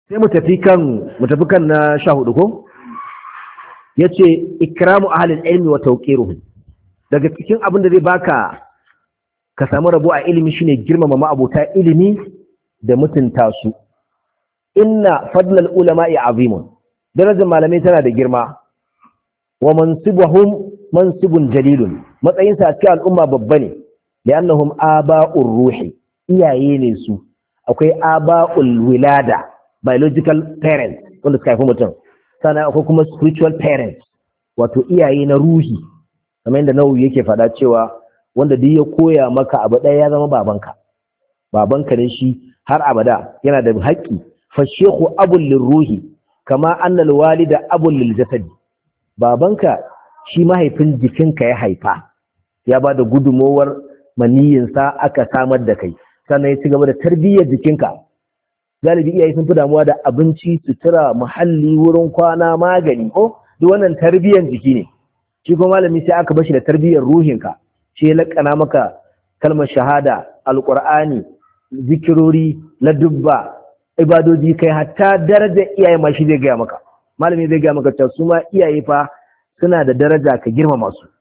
sai mu tafi kan na 14 ko yace ikramu ahlil ilmi wa tawqiruhum. Daga cikin abin da zai baka ka samu rabo a ilimi shine girmama ma'abota ilimi da mutunta su. Inna fadlal ulama'i azimun, darajar malamai tana da girma. Wa mansibuhum mansibun jalilun, matsayin sa a cikin al'umma babba ne. Li'annahum aba'ur ruhi, iyaye ne su. Akwai aba'ul wilada, biological parents wanda suka haifi mutum. Sannan akwai kuma spiritual parents, wato iyaye na ruhi. Kamar yadda Nawawi yake faɗa cewa wanda duk ya koya maka abu ɗaya ya zama babanka ne shi har abada, yana da haƙƙi. Fa shekhu abul lirruhi kama annal walida abul lil jasadi. Babanka shi mahaifin jikinka ya haifa, ya ba da gudumowar maniyinsa aka samar da kai, sannan ya ci gaba da tarbiyyar jikinka. Galibi iyaye sun fi damuwa da abinci, sutura, muhalli, wurin kwana, magani, ko duk wannan tarbiyyar jiki ne. Shi kuma malami sai aka bashi da tarbiyyar ruhinka, shi ya lakana maka kalmar shahada, alqur'ani, zikirori, ladubba, ibadoji, kai hatta darajar iyaye ma shi zai gaya maka. Malami zai gaya maka cewa su ma iyaye fa suna da daraja, ka girmama su.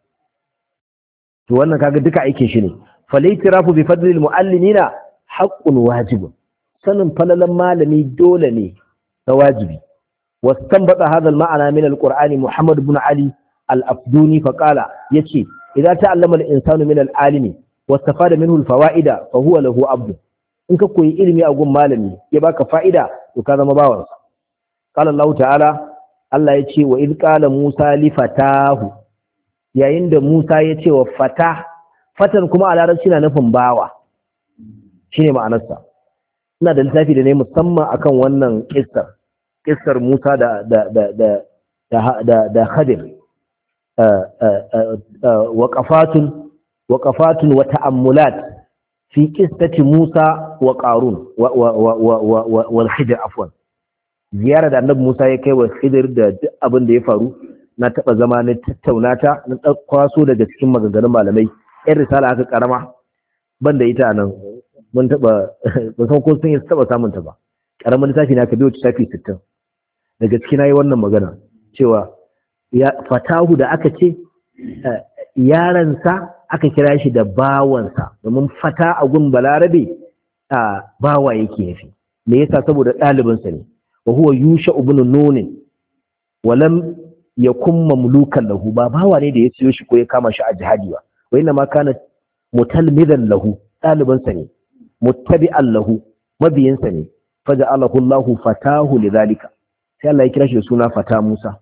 To wannan kaga duka aikin shi ne. Falaitirafu bi fadlil muallimina haqqun wajibun. Sanin falalan malami dole ne na wajibi. Wastanbata hadha al-ma'ana min al-Qur'ani Muhammad ibn Ali al-Afduni fa qala, yace idza ta'allama al-insanu min al-alimi wastafada minhu al-fawaida fa huwa lahu abd. In ka koyi ilimi a gun malami ya baka fa'ida to ka zama bawansa. Qala Allah ta'ala, Allah yace wa id qala Musa li fatahu, yayin da Musa ya ce wa fatan kuma a larabci na nufin bawa, shine ma'anarsa. Ina da littafi da ne musamman akan wannan kissar Musa da Khadir, waqafatun wa ta'ammulat fi qissati Musa wa Qarun wal Khidir, afwan. Ziyara da Annabi Musa ya kai wa Khidir da duk abin da ya faru, na taba zama na tattauna ta, na kwaso daga cikin maganganun malamai. Yan risala aka karama banda ita nan mun taba ban san ko sun yi taba samun ta ba. Karamin littafi na ka biyo shafi 60. Daga cikin nayi wannan magana cewa ya fatahu da aka ce yaransa aka kira shi da bawansa, domin fata a gun balarabe bawa yake nufi. Me yasa? saboda ɗalibinsa ne. wa huwa yusha ibn nun wa lam yakun mamlukan lahu, ba bawa ne da ya siyo shi ko ya kama shi a jihadi ba. wa inna ma kana mutalmidan lahu, ɗalibinsa ne, muttabi'an lahu, mabiyinsa ne. faja'alahu Allahu fatahu lidhalika, sai Allah ya kira shi da suna fata Musa.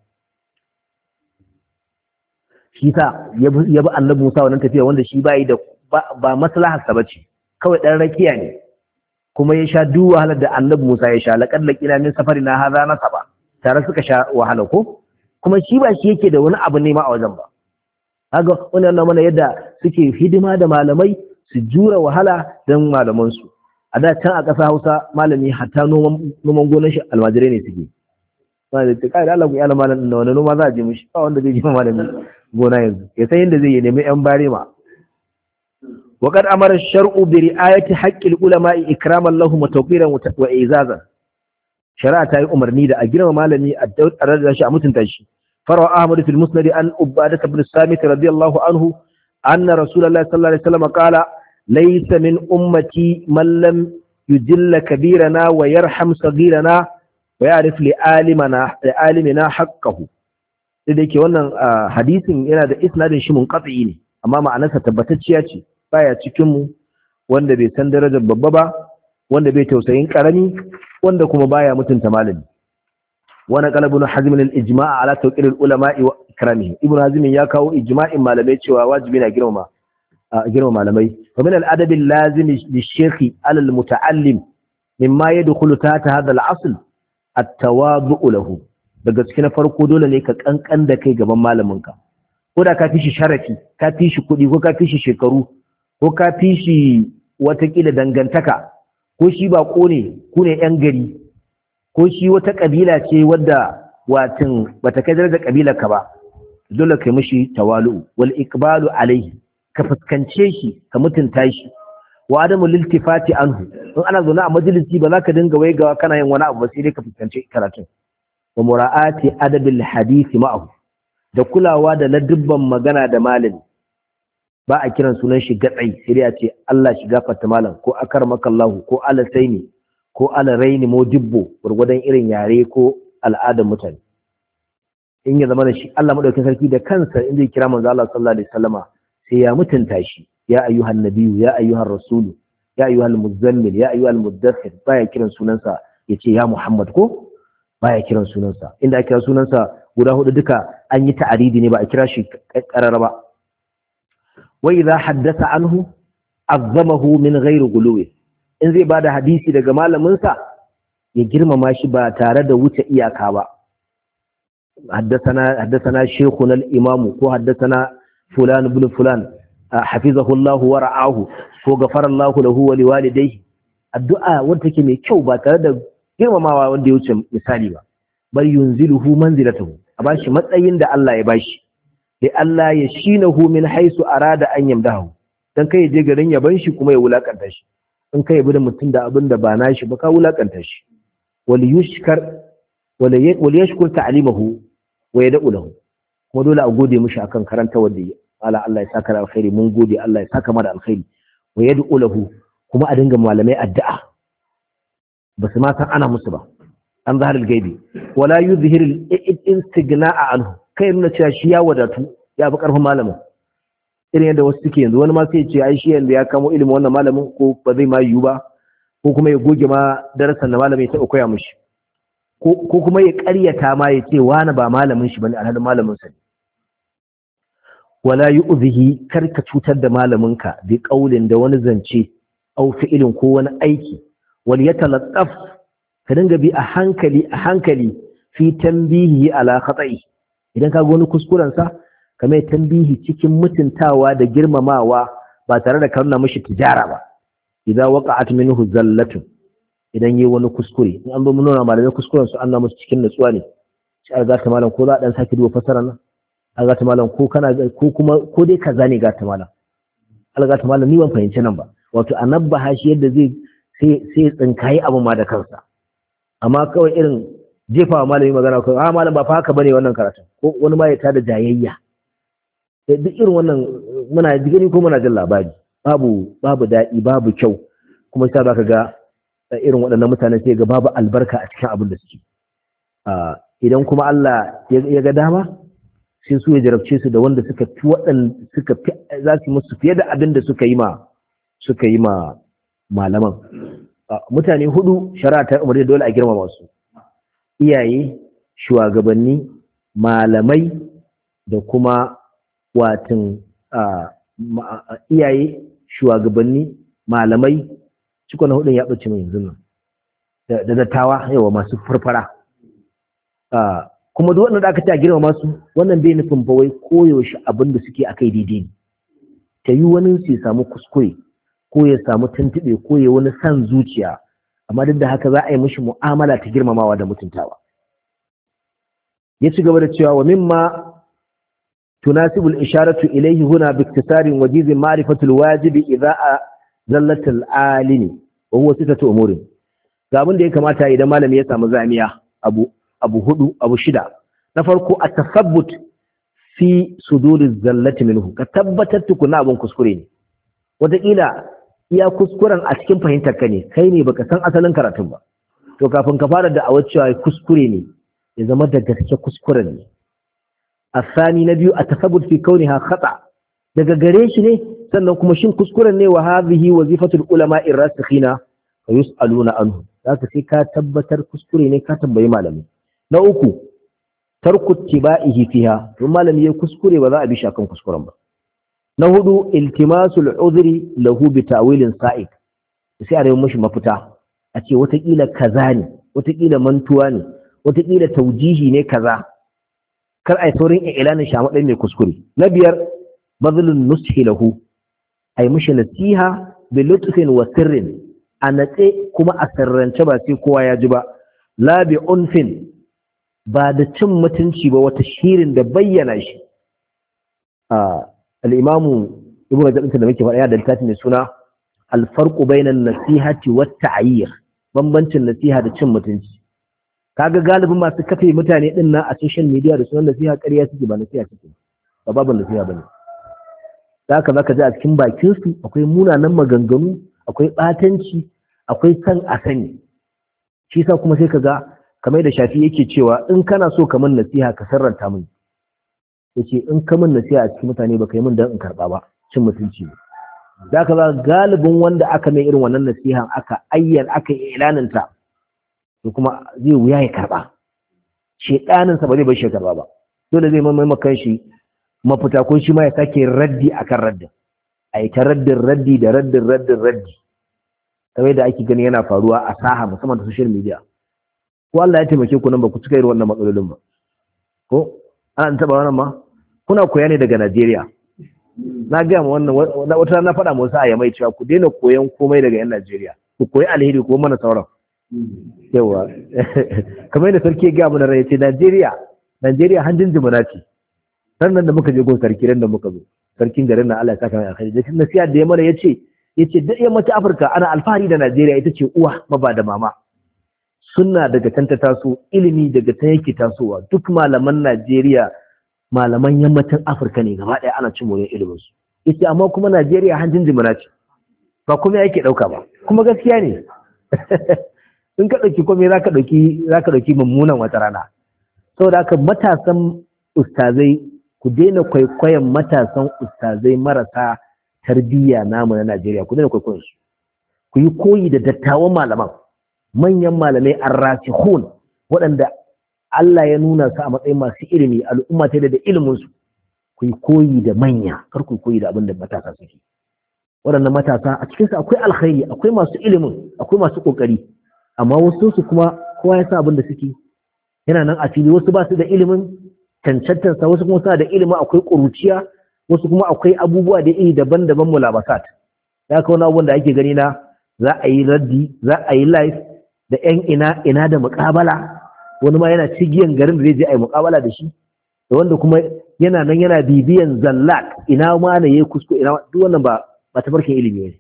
Shi ta ya bi annabi Musa wannan tafiya wanda shi bai da ba maslahar sa bace, kawai dan rakiya ne, kuma ya sha duk wahalar da annabi Musa ya sha. laqad laqina min safarina hadha nasaba, tare suka sha wahala ko, kuma shi ba shi yake da wani abu ne ma a wajen ba. kaga wannan mana yadda suke hidima da malamai, su jura wahala dan malaman su. A da can a ƙasa Hausa malami hatta noman gonar shi almajirai ne suke. Ba da kai da Allah ku yana malamin da wani noma za a je mishi, ba wanda zai je malami gona yanzu, ya san yadda zai yi nemi yan barema. wa qad amara ash-shar'u bi ri'ayati haqqil ulama'i ikraman lahum wa tawqiran wa izazan. Shari'a ta yi umarni da a girma malami a darajar shi, a mutunta shi. Farawa Ahmad fil Musnad an Ubadah ibn Samit radiyallahu anhu anna Rasulullah sallallahu alaihi wasallam qala laysa min ummati man lam yujilla kabirana wa yarham saghirana wa ya'rif li alimina haqqahu. Da yake wannan hadisin yana da isnadin shi munqati ne, amma ma'anarsa tabbatacciya ce. Baya cikin mu wanda bai san darajar babba ba, wanda bai tausayin karami, wanda kuma baya mutunta malami. wa naqala ibn Hazm al-ijma' ala tawqir al-ulama'i wa ikramihim. Ibn Hazm ya kawo ijma'in malamai cewa wajibi na girma malamai. wa min al-adab al-lazim lish-shaykh ala al-muta'allim mimma yadkhulu tahta hadha al-asl at-tawadu'u lahu. Daga cikin na farko dole ne ka kankan da kai gaban malaminka, ko da ka fi shi sharafi, ka fi shi kuɗi, ko ka fi shi shekaru, ko ka fi shi watakila dangantaka, ko shi baƙo ne, ku ne 'yan gari, ko shi wata ƙabila ce wadda watin bata kai darajar ƙabilarka ba. Dole kai mishi tawalu wal iqbalu alaihi, ka fuskance shi, ka mutunta shi. wa adamu liltifati anhu in ana zaune a majalisi ba za ka dinga waigawa kana yin wani abu ba sai dai ka fuskanci karatun wa mura'ati adabil hadisi ma'ahu da kulawa da ladubban magana da malami ba a kiran sunan shi gatsai sai dai a ce Allah shi gafarta malam ko akarmakallahu ko ala saini ko ala raini modibbo gurgudan irin yare ko al'adar mutane in ya zama da shi Allah madaukakin sarki da kansa in zai kira manzo Allah sallallahu alaihi wasallama sai ya mutunta shi ya ayyuhan nabiyyu ya ayyuhar rasulu ya ayyuhal muzammil ya ayyuhal muddathir baya kiran sunansa yace ya Muhammad ko baya kiran sunansa inda aka kira sunansa guda hudu duka an yi ta'aridi ne ba a kira shi karara ba wa idha haddatha anhu azzamahu min ghairi guluwi in zai bada hadisi daga malamin sa ya girmama shi ba tare da wuce iyaka ba haddathana shaykhuna al-imam ko haddathana fulan ibn fulan hafizahu Allah wa ra'ahu ko ghafara Allah lahu wa liwalidayhi addu'a wanda take mai kyau ba tare da girmamawa wanda ya wuce misali ba bal yunziluhu manzilatahu a bashi matsayin da Allah ya bashi sai Allah ya shinahu min haisu arada an yamdahu dan kai je garin yaban shi kuma ya wulakanta shi in kai bi da mutum da abin da ba nashi ba ka wulakanta shi wal yashkur ta'limahu wa yad'u lahu kuma dole a gode mishi akan karanta wanda ya Allah ya saka da alkhairi mun gode Allah ya saka mana alkhairi wa yad'u lahu kuma a dinga malamai addu'a basu ma san ana musu ba an zahar gaibi wala yuzhir al-istigna'a anhu kai nuna cewa shi ya wadatu ya fi karfin malamin irin yadda wasu suke yanzu wani ma sai ce ai shi yanzu ya kamo ilimin wannan malamin ko ba zai ma yiwu ba ko kuma ya goge ma darasan da malamin ya taɓa koya mishi ko kuma ya ƙaryata ma ya ce wani ba malamin shi bane alhalin malamin sa ne wala yu'zihi kar ka cutar da malaminka bi qaulin da wani zance au fi'ilin ko wani aiki wal yatalattaf ka dinga bi a hankali fi tanbihi ala khata'i idan ka ga wani kuskuren sa ka mai tanbihi cikin mutuntawa da girmamawa ba tare da karuna mishi tijara ba idza waqa'at minhu zallatun idan yayi wani kuskure in an ba mu nuna malamai kuskuren su an na musu cikin nutsuwa ne sai ga ta malam ko za a dan saki duba fasara nan ga ta malam ko kana ko kuma ko dai kaza ne ga ta malam ga ta malam ni ban fahimci nan ba wato anabba shi yadda zai sai tsinkayi abu ma da kansa amma kawai irin jefawa malami magana ko malam ba fa haka bane wannan karatu ko wani ma ya tada jayayya duk irin wannan muna gani ko muna jin labari babu daɗi babu kyau kuma sai zaka ga irin waɗannan mutane sai ga babu albarka a cikin abin da suke idan kuma Allah ya ga dama sai su ya jarabce su da wanda suka fi za su musu fiye da abin da suka yi ma malaman mutane hudu shari'a ta umarni dole a girmama su iyaye shugabanni malamai da kuma watin iyaye shugabanni malamai cikon hudun ya ɓace mai yanzu nan da dattawa yawa masu farfara kuma duk wanda aka ce a girmama su wannan bai nufin ba wai koyaushe abin da suke akai daidai ne ta yi wani su samu kuskure ko ya samu tuntuɓe ko ya wani san zuciya amma duk da haka za a yi mishi mu'amala ta girmamawa da mutuntawa ya ci gaba da cewa wa mimma tunasibul isharatu ilayhi huna bi iktisarin wajiz ma'rifatul wajibi idza zallatul alimi wa huwa sitatu umurin ga abin da ya kamata idan malami ya samu zamiya abu shida na farko at-tasabbut fi suduriz zallati minhu ka tabbatar tukuna abin kuskure ne wataƙila iya kuskuren a cikin fahimtar ka ne kai ne baka san asalin karatun ba to kafin ka fara da cewa kuskure ne ya zama da gaske kuskuren ne asani na biyu at-tasabbut fi kauniha khata daga gare shi ne sannan kuma shin kuskuren ne wa hadhihi wazifatul ulama ar-rasikhina fa yus'aluna anhu zaka sai ka tabbatar kuskure ne ka tambayi malami na uku tarku tiba'ihi fiha to malami ya kuskure ba za a bi shi akan kuskuren ba na hudu iltimasul udhri lahu bi ta'wilin sa'id sai a rayu mishi mafita a ce watakila kaza ne watakila mantuwa ne watakila taujihi ne kaza kar ai saurin ilanin shamadai mai kuskure na biyar bazlun nushi lahu ai mishi nasiha bi lutfin wa sirrin a natse kuma a sirrance ba sai kowa ya ji ba la bi unfin ba da cin mutunci ba wata shirin da bayyana shi al-imamu ibnu rajab da muke faɗa da littafi mai suna alfarqu bainan nasihati wat ta'yir, bambancin nasiha da cin mutunci. Kaga galibin masu kafe mutane din nan a social media da sunan nasiha ƙarya suke, ba nasiha suke ba, babu nasiha bane. Zaka ji a cikin bakin su akwai munanan maganganu, akwai batanci, akwai san a sani. Shi yasa kuma sai kaga kamar da Shafi yake cewa in kana so ka min nasiha ka sarranta min, yace in ka min nasiha a cikin mutane baka yi min dan in karba ba, cin mutunci ne. Zaka ga galibin wanda aka mai irin wannan nasiha aka yi ilaninta, to kuma zai wuya ya karba, shedaninsa ba zai bar shi karba ba, dole zai maimakon shi mafita, ko shi ma ya sake raddi akan raddin, a yi ta raddi da raddi kamar da ake gani yana faruwa a saha musamman da social media. Ko Allah ya taimake ku nan ba ku cika irin wannan matsalolin ba, ko an taba wannan ma kuna koya ne daga Najeriya. Na ga mu wannan wata na faɗa musu a Yamai cewa ku daina koyan komai daga yan Najeriya, ku koyi alheri ko mana sauran. Yawa kamar da sarki ya ga mu na rai ce Najeriya hanjin jimuna ce. Sannan da muka je gon sarki ran da muka zo sarkin garin nan Allah ya saka mai alheri, da nasiha da ya mana yace duk yammacin Afirka ana alfahari da Najeriya, ita ce uwa maba da mama. Sunna daga can ta taso, ilimi daga can yake tasowa. Duk malaman Najeriya malaman yammacin Afirka ne gaba ɗaya, ana cin moriyar ilimin su. Yace amma kuma Najeriya hanjin jimina ce, ba kuma yake ɗauka ba, kuma gaskiya ne. In ka ɗauki komai za ka ɗauki mummunan wata rana. Saboda haka matasan ustazai, ku daina kwaikwayon matasan ustazai marasa tarbiyya namu na Najeriya, ku daina kwaikwayon su. Ku yi koyi da dattawan malaman, manyan malamai ar-rasikhun, waɗanda Allah ya nuna su a matsayin masu ilimi, al'umma ta da ilimin su. Ku yi koyi da manya, kar ku koyi da abin da matasa suke. Waɗannan matasa a cikin su akwai alkhairi, akwai masu ilimin, akwai masu kokari, amma wasu su kuma kowa ya san abin da suke. Yana nan a fili, wasu ba su da ilimin cancantansa, wasu kuma suna da ilimin, akwai ƙuruciya, wasu kuma akwai abubuwa da iri daban-daban mulabasat. Ya kawo abubuwan da ake gani na za a yi raddi, za a yi live da ƴan ina da muƙabala, wani ma yana cigiyan garin da zai je a yi muƙabala da shi, da wanda kuma yana nan yana bibiyan zallak, ina ma na yi kusko, ina duk wannan ba tafarkin ilimi ne.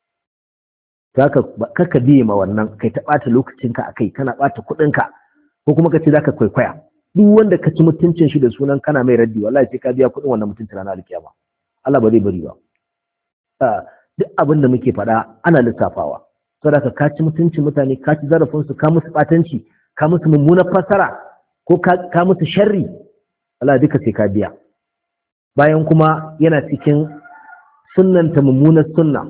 Kaka biye ma wannan, kai ta ɓata lokacinka a kai, kana ɓata kuɗinka, ko kuma ka ce za ka kwaikwaya. Duk wanda ka ci mutuncin shi da sunan kana mai raddi, wallahi sai ka biya kuɗin wannan mutuncin ranar alkiyama. Allah ba zai bari ba. Duk abin da muke faɗa ana lissafawa. Saboda ka ci mutuncin mutane, ka ci zarafinsu, ka musu ɓatanci, ka musu mummunar fasara, ko ka musu sharri, Allah duka sai ka biya. Bayan kuma yana cikin sunnanta mummunar sunna.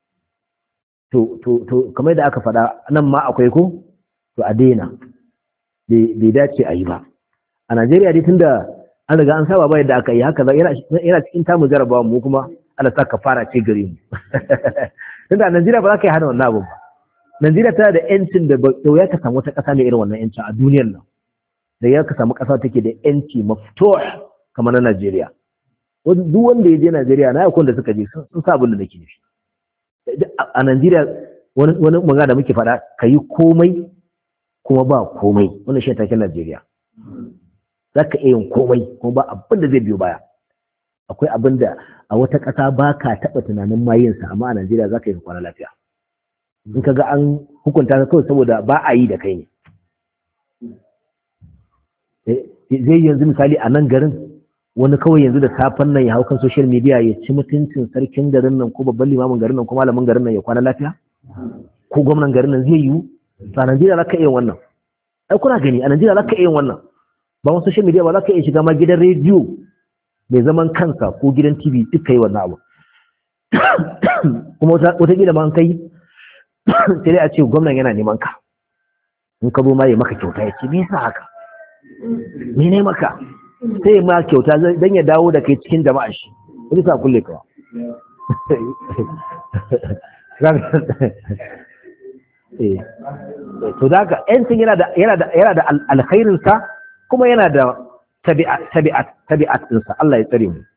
To kamar da aka faɗa nan ma akwai ko? To a daina. Bai dace a yi ba. A Najeriya dai tunda an riga an saba ba yadda aka yi haka, yana cikin tamu jarabawa mu kuma Allah sa ka fara ce gare mu. Tunda a Najeriya ba za ka yi hana wannan abu ba. Najeriya tana da yancin da ya ka samu wata ƙasa mai irin wannan yancin a duniyar nan. Da ya ka samu ƙasa take da yanci maftuh kamar na Najeriya. Duk wanda ya je Najeriya, na yakun da suka je sun sa abin da nake nufi. A Najeriya wani magana da muke faɗa, ka yi komai kuma ba komai, wannan shi taken Najeriya. Za ka iya yin komai kuma ba abin da zai biyo baya. Akwai abin da a wata ƙasa ba ka taɓa tunanin mayinsa, amma a Najeriya za ka yi kwana lafiya. In ka ga an hukunta ka kawai saboda ba a yi da kai ne. Zai yanzu misali a nan garin, wani kawai yanzu da safen nan ya hau kan social media ya ci mutuncin sarkin garin nan, ko babban limamin garin nan, ko malamin garin nan ya kwana lafiya? Ko gwamnan garin nan zai yiwu? A Najeriya za ka iya wannan. Ai kuna gani, a Najeriya za ka iya wannan. Ba wasu social media ba, za ka iya shiga ma gidan rediyo mai zaman kansa ko gidan TV duk ka yi wannan abu. Kuma wataƙila ma an kai sai dai a ce gwamnan yana neman ka. In ka zo ma ya maka kyauta, ya ce me yasa haka? Me ne maka? Sai ma kyauta don ya dawo da kai cikin jama'a shi. Wani sa kulle kawa. To da haka yancin yana da alkhairinsa, kuma yana da tabi'at ɗinsa. Allah ya tsare mu.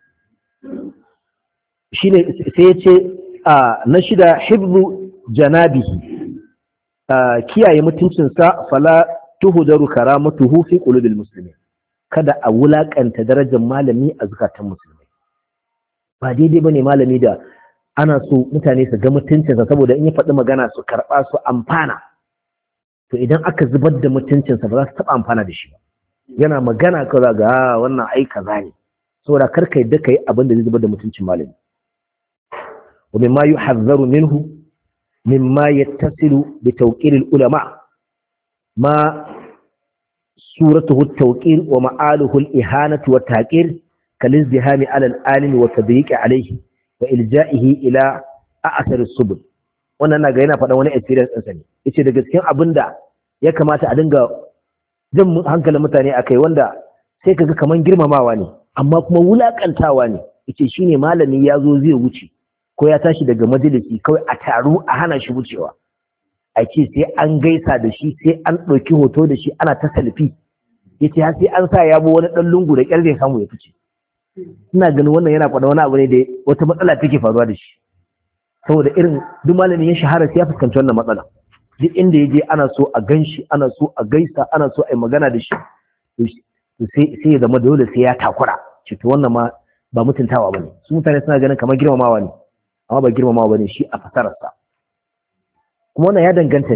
Shine sai ya ce na shida, hibzu janabihi, kiyaye mutuncinsa, fala tuhdaru karamatuhu fi qulubil muslimin. Kada a wulakanta darajar malami a zukatan musulmai. Ba daidai bane malami da ana so mutane su ga mutuncinsa saboda in ya faɗi magana su karɓa su amfana. To idan aka zubar da mutuncinsa ba za su taɓa amfana da shi ba. Yana magana kaza ga wannan ai kaza ne, saboda kar ka yadda kai abin da zai zubar da mutuncin malami. Wa mimma yuhazzaru minhu mimma yattasilu bi tawqir al-ulama ma suratuhu at-tawqir wa ma'aluhu al-ihanatu wa at-taqir kal-izdihami 'ala al-alimi wa tadyiqi 'alayhi wa ilja'ihi ila a'sar as-subul. Wannan naga yana faɗa wani experience ɗinsa ne. Yace da gaskiyan abinda ya kamata a dinga jin hankalin mutane akai wanda sai kaga kaman girmamawa ne amma kuma wulakantawa ne. Yace shine malami ya zo zai wuce ko ya tashi daga majalisi kawai a taru a hana shi wucewa, a ce sai an gaisa da shi, sai an ɗauki hoto da shi ana ta selfie. Yace har sai an sa yabo wani ɗan lungu da ƙyar zai samu ya fice. Ina ganin wannan yana faɗa wani abu ne da wata matsala take faruwa da shi, saboda irin duk malamin ya shahara sai ya fuskanci wannan matsala. Duk inda ya je ana so a gan shi, ana so a gaisa, ana so a yi magana da shi, sai ya zama dole sai ya takura. Ce to wannan ma ba mutuntawa ba ne. Su mutane suna ganin kamar girmamawa ne, amma ba girmamawa ba ne shi a fasararsa. Kuma wannan ya danganta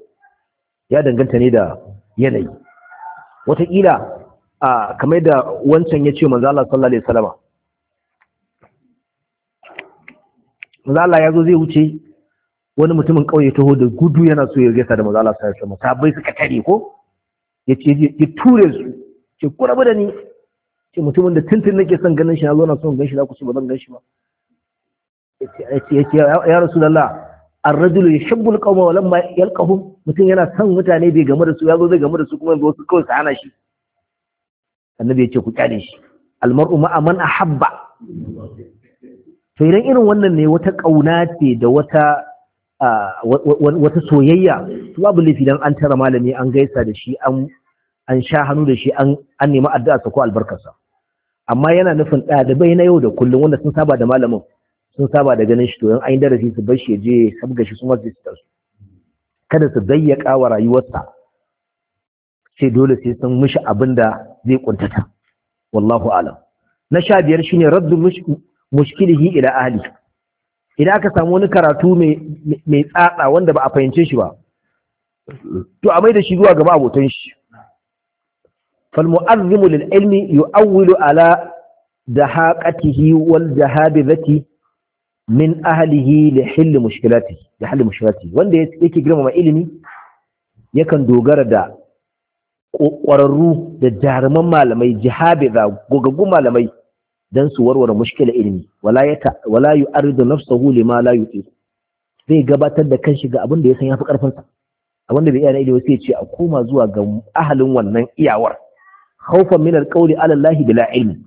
ne da yanayi. Wataƙila kamar da wancan ya ce manzo Allah sallallahu alaihi wasallam, manzo Allah ya zo zai wuce, wani mutumin kauye taho da gudu yana so ya gaisa da manzo Allah sallallahu alaihi wasallam. Sahabbai suka tare ko yace ya ture su, ce ku rabu da ni, ce mutumin da tuntun nake son ganin shi, na zo na son ganin shi, za ku ce ba zan gan shi ba. Yace ya rasulullah ar-rajulu yuhibbu al-qawma wa lamma yalqahum, mutum yana son mutane bai game da su, ya zo zai game da su kuma yanzu wasu kawai su hana shi. Annabi ya ce ku kyale shi, almar'u ma'a man ahabba. To idan irin wannan ne wata kauna ce da wata soyayya, to babu laifi dan an tara malami an gaisa da shi, an sha hannu da shi, an nemi addu'a sa ko albarkarsa. Amma yana nufin ɗalibai na yau da kullum wanda sun saba da malamin, sun saba da ganin shi, to yan ayin darasi su bar shi ya je sabga shi su masu su. Kada su dayyaka wa rayuwarsa, sai dole sai sun mishi abin da zai kuntata. Wallahu alam. Na 15 shine raddu mushkilihi ila ahli. Idan aka samu wani karatu mai tsatsa wanda ba a fahimce shi ba, to a mai da shi zuwa gaba abotan shi. Fal mu'azzimu lil ilmi yu'awwilu ala dahaqatihi wal jahabizati min ahlihi li hil mushkilati. Wanda yake girmama ilimi yakan dogara da ƙwararru da jaruman malamai, jihabiza gogaggun malamai, dan su warware mushkilar ilimi. Wala yu'aridu nafsahu lima la yuti. Zai gabatar da kanshi ga abin da ya san yafi karfin sa, abin da bai iya na ilimi sai ya ce a koma zuwa ga ahalin wannan iyawar, khawfan min alqawli ala Allah bila ilmi,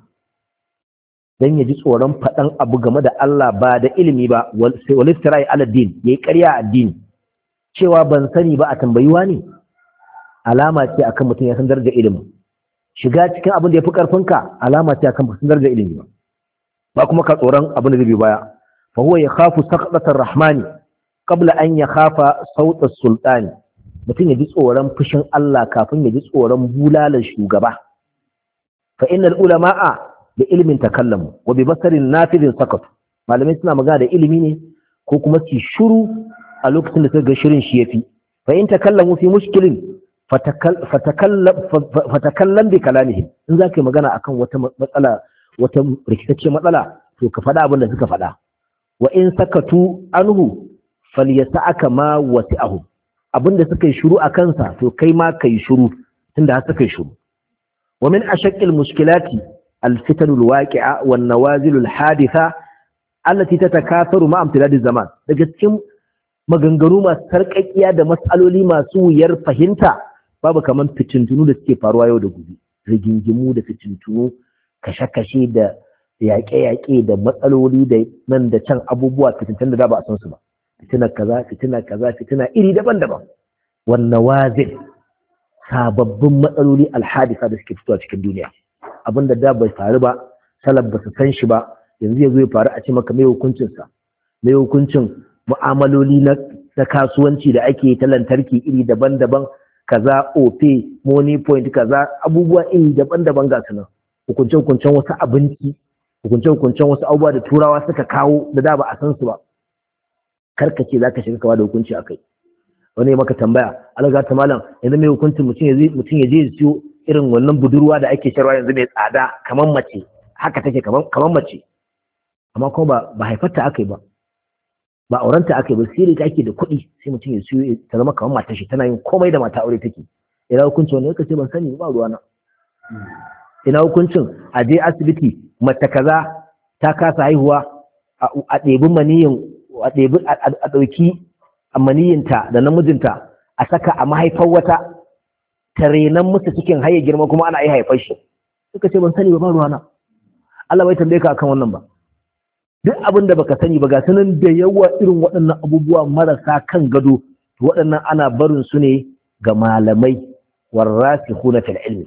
dan ya ji tsoron faɗan abu game da Allah ba da ilimi ba. Wal iftirai ala din, yayi ƙarya a addini, cewa ban sani ba a tambayuwa ne, alama ce akan mutum ya san darajar ilimi. Shiga cikin abin da ya fi ƙarfinka alama ce akan san darajar ilimi ba kuma ka tsoron abin da zai bi baya. Fa huwa yakhafu saqatar rahmani qabla an yakhafa sauta sultani. Mutum ya ji tsoron fushin Allah kafin ya ji tsoron bulalar shugaba. Fa innal ulama'a da ilmin takallamu wa bi basarin nafidin sakatu. Malamai suna magana da ilimi ne ko kuma su shiru a lokacin da suka ga shirin shi yafi. Fa in takallamu fi mushkilin fatakallam bi kalamihim. In za ka yi magana akan wata matsala, wata rikitacce matsala, to ka faɗa abin da suka faɗa. Wa in sakatu anhu falyasa'aka ma wasi'ahu. Abin da suka yi shiru a kansa to kai ma kai shiru tunda har suka yi shiru. Wa min ashaqqil mushkilati al-fitan al-waqi'a wan nawazil al-haditha allati tatakatharu ma'a imtidad az-zaman. Daga cikin maganganu masu sarƙaƙiya da matsaloli masu wuyar fahimta, babu kaman fitintunu da suke faruwa yau da gobe, rigingimu da fitintunu, kashe-kashe da yaƙe-yaƙe da matsaloli da nan da can abubuwa, fitintun da ba a san su ba, fitina kaza, fitina iri daban-daban. Wannan wazin sababbin matsaloli alhadisa da suke fitowa cikin duniya, abinda da bai faru ba, salaf ba su san shi ba, yanzu ya zo ya faru a ce maka mai hukuncinsa, mai hukuncin mu'amaloli na kasuwanci da ake ta lantarki iri daban-daban, kaza ope, money point, kaza abubuwa iri daban-daban ga su nan, hukunce-hukuncen wasu abinci hukunce-hukuncen wasu abubuwa da turawa suka kawo da ba a san su ba, karka ce za ka shiga kawa da hukunci a kai. Wani maka tambaya, alaga ta malam, yanzu mai hukuncin mutum ya je ya siyo irin wannan budurwa da ake sharwa yanzu mai tsada kamar mace, haka take kamar mace, amma kuma ba haifarta aka yi ba aurenta aka yi ba, sai da ake da kuɗi sai mutum ya siyo ta zama kamar matar shi, tana yin komai da mata aure take. Ina hukuncin wani ya ce ban sani ba ruwana. Ina hukuncin a je asibiti mace kaza ta kasa haihuwa a ɗebi maniyin a ɗauki maniyinta da namijinta a saka a mahaifar wata ta renan musu cikin haye girma kuma ana yi haifar shi. Suka ce ban sani ba ruwana. Allah bai tambaye ka akan wannan ba. Duk abin da baka sani ba ga sanin da yawa irin waɗannan abubuwa marasa kan gado, waɗannan ana barin su ne ga malamai warrasikhuna fil ilmi.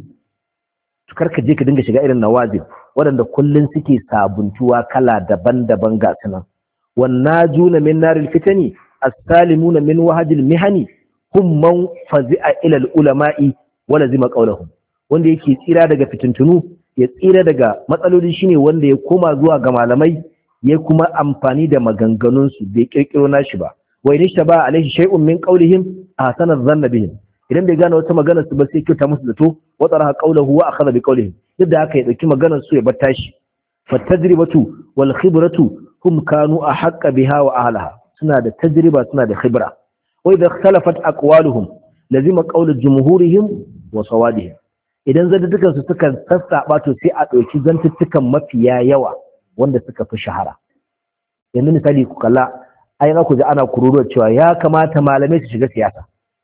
Karka je ka dinga shiga irin nawazin waɗanda kullun suke sabuntuwa kala daban-daban ga sunan. Wannajuna min naril fitani as-salimuna min wahajil mihani hum man fazi'a ila al-ulama'i wa lazima qawluhum. Wanda yake tsira daga fitintunu, ya tsira daga matsaloli shine wanda ya koma zuwa ga malamai, ya kuma amfani da maganganun su bai kirkiro nashi ba. Wa in shaba alaihi shay'un min qawlihim ahsana dhanna bihim. Idan bai gane wata magana su ba sai kyauta musu zato, wa taraha qawluhu wa akhadha bi qawlihim. Duk da haka ya dauki maganar su ya bar tashi. Fa tajribatu wal khibratu hum kanu ahqqa biha wa ahliha. Suna da tajriba, suna da khibra. Wa idha ikhtalafat aqwaluhum lazima qawlu jumhurihim wa sawadihim. Idan zantukan su suka sassaba to sai a dauki zantuttukan mafiya yawa wanda suka fi shahara. Yanzu misali ku kalla, ai za ku ji ana kururuwar cewa ya kamata malamai su shiga siyasa.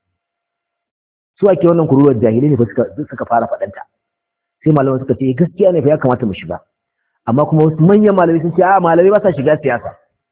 Su ake wannan kururuwar jahilai ne suka fara faɗanta. Sai malamai suka ce gaskiya ne fa ya kamata mu shiga. Amma kuma wasu manyan malamai sun ce a malamai ba sa shiga siyasa.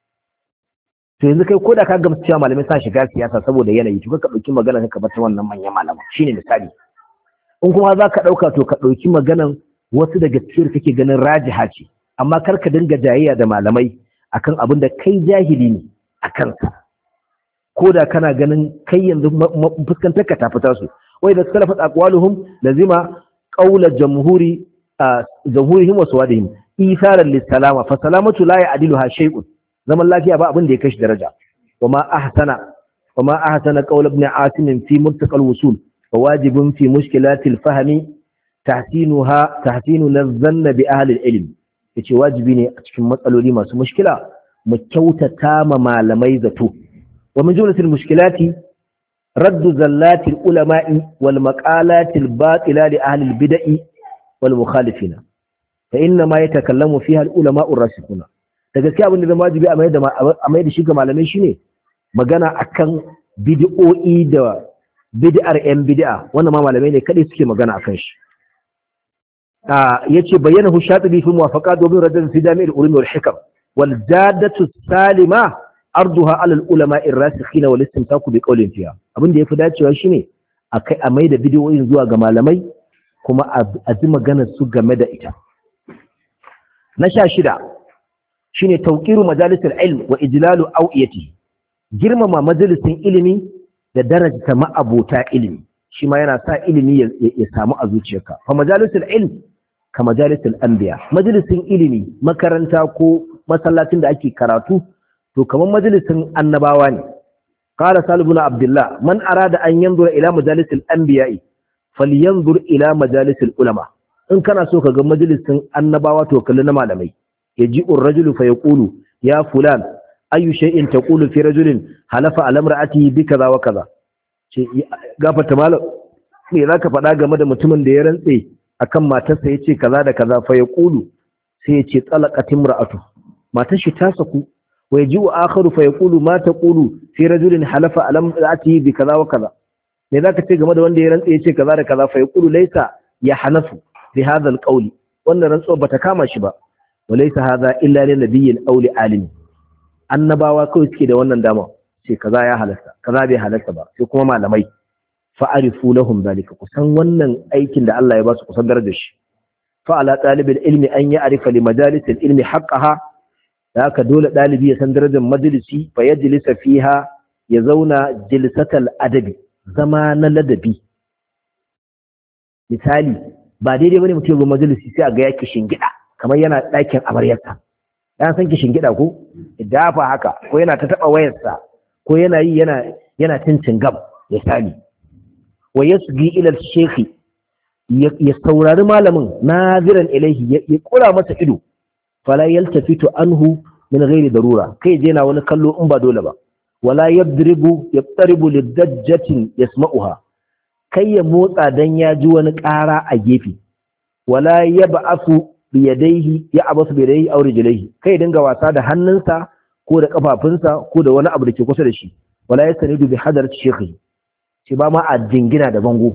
To yanzu kai koda ka gamsu cewa malamai sa shiga siyasa saboda yanayi, to ka dauki magana ka bar ta wannan manyan malaman. Shine misali. In kuma za ka dauka to ka dauki maganan wasu daga cikin kake ganin rajiha ce, amma kar ka dinga jayayya da malamai akan abin da kai jahili ne akan sa. Ko da kana ganin kai yanzu fuskantar ka ta fita su. Wai da salafat aqwaluhum lazima qawla jamhurihim wa sawadihim isaran lis-salama fa salamatu la ya'diluha shay'un. Zaman lafiya ba abin da ya kashi daraja. Wama ahsana qawl ibn Asim fi muntaqal wusul wa wajibun fi mushkilatil fahmi tahsinu nadhanna bi ahli al-ilm. Yace wajibi ne a cikin matsaloli masu mushkila mu kyautata ma malamai zato. ومن جملة المشكلات رد زلات العلماء والمقالات الباطلة لأهل البدع والمخالفين فإنما يتكلم فيها العلماء الراسخون. daga gaskiya abin da zama wajibi a mai da shi ga malamai shine magana akan bid'o'i da bid'ar yan bid'a, wannan ma malamai ne kadai suke magana akan shi. Yace bayyana hu shatibi fi muwafaqat wa bi radad fi jami' al-ulum wal hikam wal jaddatu salima arduha alal ulama ar-rasikhina wal istimsaku bi qawlin fiha. Abin da yafi dacewa shine akai a maida bidiyoyin zuwa ga malamai kuma a ji maganar su game da ita. Na 16 shine tawqiru majalisul ilm wa ijlalu awiyati. Girmama majalisin ilimi da darajta ma'abota ilimi, shi ma yana sa ilimi ya samu a zuciyarka. Fa majalisul ilm ka majalisul anbiya. Majalisin ilimi, makaranta ko masallacin da ake karatu to kamar majalisin annabawa ne. Qala Salih ibn Abdullah man arada an yanzura ila majalisil anbiya'i falyanzur ila majalisil ulama. In kana so ka ga majalisin annabawa to kalli na malamai. Yaji'u ar-rajulu fa yaqulu ya fulan ayu shay'in taqulu fi rajulin halafa ala imra'atihi bi kaza wa kaza. Ce gafarta malam me zaka faɗa game da mutumin da ya rantse akan matarsa yace kaza da kaza fa yaqulu sai yace talaqat imra'atu, matar shi ta saku. ويجيء آخر فيقول ما تقول في رجل حلف على امرأته بكذا وكذا. لذلك تيجي ماذا وندي يرنس يشي كذا كذا فيقول ليس يحنف بهذا القول وأن رنسه بتكامل شبا وليس هذا إلا لنبي أو لعالم. annabawa kawai suke da wannan dama sai kaza ya halasta kaza bai halasta ba sai kuma malamai fa'arifu lahum zalika, kusan wannan aikin da Allah ya ba su kusan darajar shi. fa ala talibil ilmi an ya'rifa li majalisil ilmi haqqaha, da haka dole dalibi ya san darajar majalisi fa yajlisa fiha, ya zauna jilsatal adabi, zama na ladabi. Misali ba daidai bane mutum ya majalisi sai a ga yake shingida kamar yana ɗakin amaryarsa ya san kishin gida ko dafa haka ko yana ta taba wayarsa ko yana yi yana cincin gab misali wa yasgi ila shekhi ya saurari malamin naziran ilaihi ya kura masa ido fala yaltafitu anhu min ghairi darura kai je na wani kallo in ba dole ba wala yabtaribu lidajjatin yasma'uha kai ya motsa dan ya ji wani ƙara a gefe wala yab'asu biyadaihi ya abasu biyadaihi aw rijlaihi kai dinga wasa da hannunsa ko da kafafunsa ko da wani abu da ke kusa da shi wala yastanidu bi hadarati shekhi shi ba ma a jingina da bango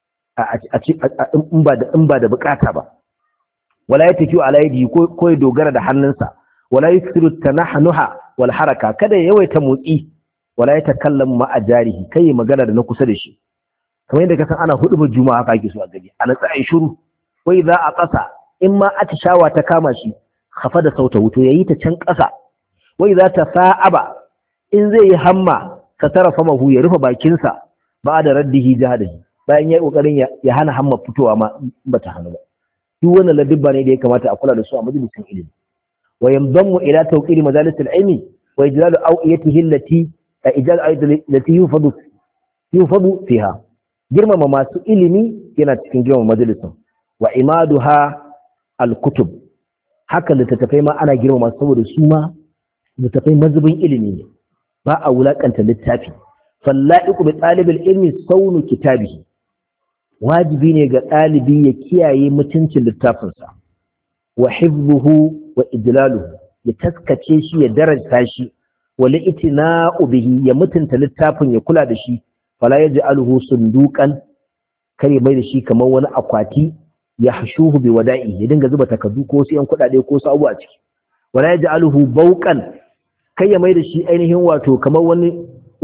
in ba da bukata ba wala yatakiu ala yadihi ko ya dogara da hannunsa wala yuksiru tanahnuha wal haraka kada ya yawaita motsi wala yatakallamu ma ajarihi kai magana da na kusa da shi kamar yadda ka san ana hudu juma'a haka ake so a gari ana tsaye shiru wai za a ƙasa in ma atishawa ta kama shi kafa da sauta wuto yayi ta can ƙasa wai za ta sa'aba in zai yi hamma ka tarafa mahu ya rufe bakinsa ba da raddihi jahadihi bayan yayi kokarin ya hana hamma fitowa ma ba ta hana ba duk wannan ladibba ne da ya kamata a kula da su a majalisin ilimi wa yamdamu ila tawqiri majalis al-ilmi wa ijlalu awiyatihi allati yufadu fiha girmama masu ilimi yana cikin girmama majalisin wa imaduha al-kutub haka littattafai ma ana girmama saboda su ma littattafai mazubin ilimi ne ba a wulakanta littafi falla'iku bi talibil ilmi saunu kitabihi wajibi ne ga ɗalibi ya kiyaye mutuncin littafinsa wa hifdhuhu wa ijlaluhu ya taskace shi ya daraja shi wa li'tina'u bihi ya mutunta littafin ya kula da shi fala yaj'aluhu sunduqan kare mai da shi kamar wani akwati ya hashuhu bi wada'i ya dinga zuba takardu ko su yan kuɗaɗe ko su abu a ciki wala yaj'aluhu bawqan kai ya mai da shi ainihin wato kamar wani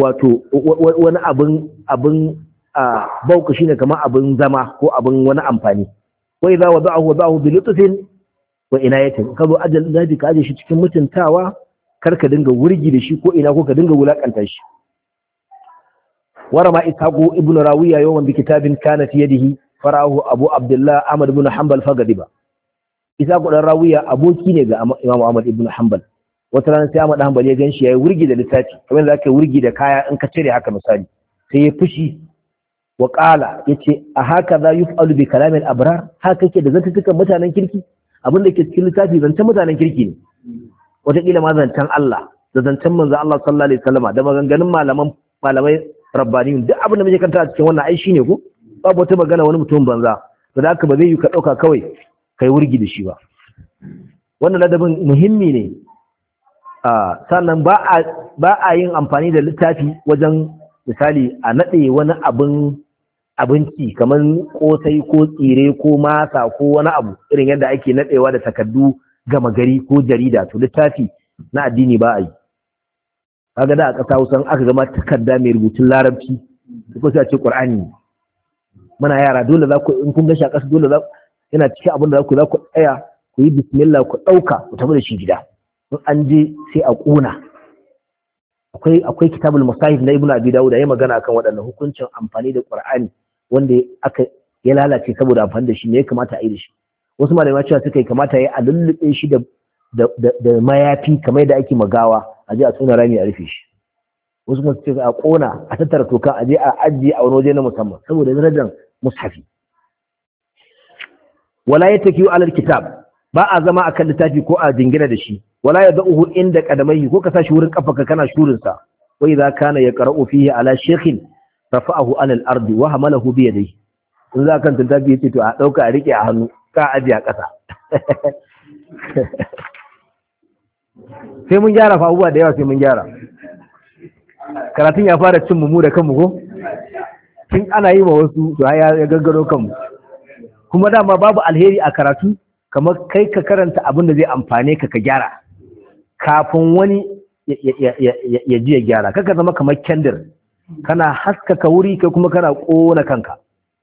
abin bauka shine kamar abin zama ko abin wani amfani wai za wada'ahu bi lutfin wa inayatin ka zo ajal zaji ka aje shi cikin mutuntawa kar ka dinga wurgi da shi ko ina ko ka dinga wulakanta shi warama ishaqu ibnu rawiya yawan bi kitabin kana fi yadihi farahu abu abdullah ahmad ibn hanbal fagadiba ishaqu dan rawiya aboki ne ga imam ahmad ibn hanbal wata rana sai ahmad hanbal ya ganshi yayi wurgi da littafi kamar zaka wurgi da kaya in ka cire haka misali sai ya fushi wa qala yace a haka za yuf'alu bi kalamil abrar haka yake da zantukan mutanen kirki abinda ke cikin littafi zancen mutanen kirki ne wataƙila ma zancen Allah da zancen manzo Allah sallallahu alaihi wasallam da maganganun malamai rabbaniyun duk abin da muke kanta a cikin wannan ai shine ko babu wata magana wani mutum banza da haka ba zai yi ka dauka kawai kai wurgi da shi ba wannan ladabin muhimmi ne sannan ba a yin amfani da littafi wajen misali a nade wani abinci kamar kosai ko tsire ko masa ko wani abu irin yadda ake nadewa da takardu gama gari ko jarida to littafi na addini ba a yi kaga da a ƙasa Hausa aka gama takarda mai rubutun larabci ko sai a ce Qur'ani muna yara dole za ku in kun ga shi a ƙasa dole za yana cikin abin da za ku tsaya ku yi bismillah ku ɗauka ku tafi da shi gida in an je sai a ƙona akwai kitabul masahif na Ibn Abi Dawud ya magana akan waɗannan hukuncin amfani da Qur'ani wanda ya lalace saboda amfani da shi ne ya kamata a yi da shi wasu malamai cewa suka yi kamata ya lullube shi da mayafi kamar da ake magawa a je a tona rami a rufe shi wasu kuma su ce a kona a tattara toka a je a ajiye a wani waje na musamman saboda darajar mushafi wala ya takiyu alal kitab ba a zama akan littafi ko a jingina da shi wala ya da'uhu inda qadamaihi ko ka sa shi wurin kafarka kana shurin sa wa idza kana yaqra'u fihi ala shaykhin rafa'ahu ala al-ardi wa hamalahu bi yadihi in za kan littafi yace to a dauka a rike a hannu ka ajiye a ƙasa sai mun gyara fa abubuwa da yawa sai mun gyara karatun ya fara cin mu da kanmu ko tun ana yi ma wasu to ya gaggaro kanmu kuma dama babu alheri a karatu kamar kai ka karanta abin da zai amfane ka gyara kafin wani ya ji ya gyara kaka zama kamar kendir kana haskaka wuri kai kuma kana kona kanka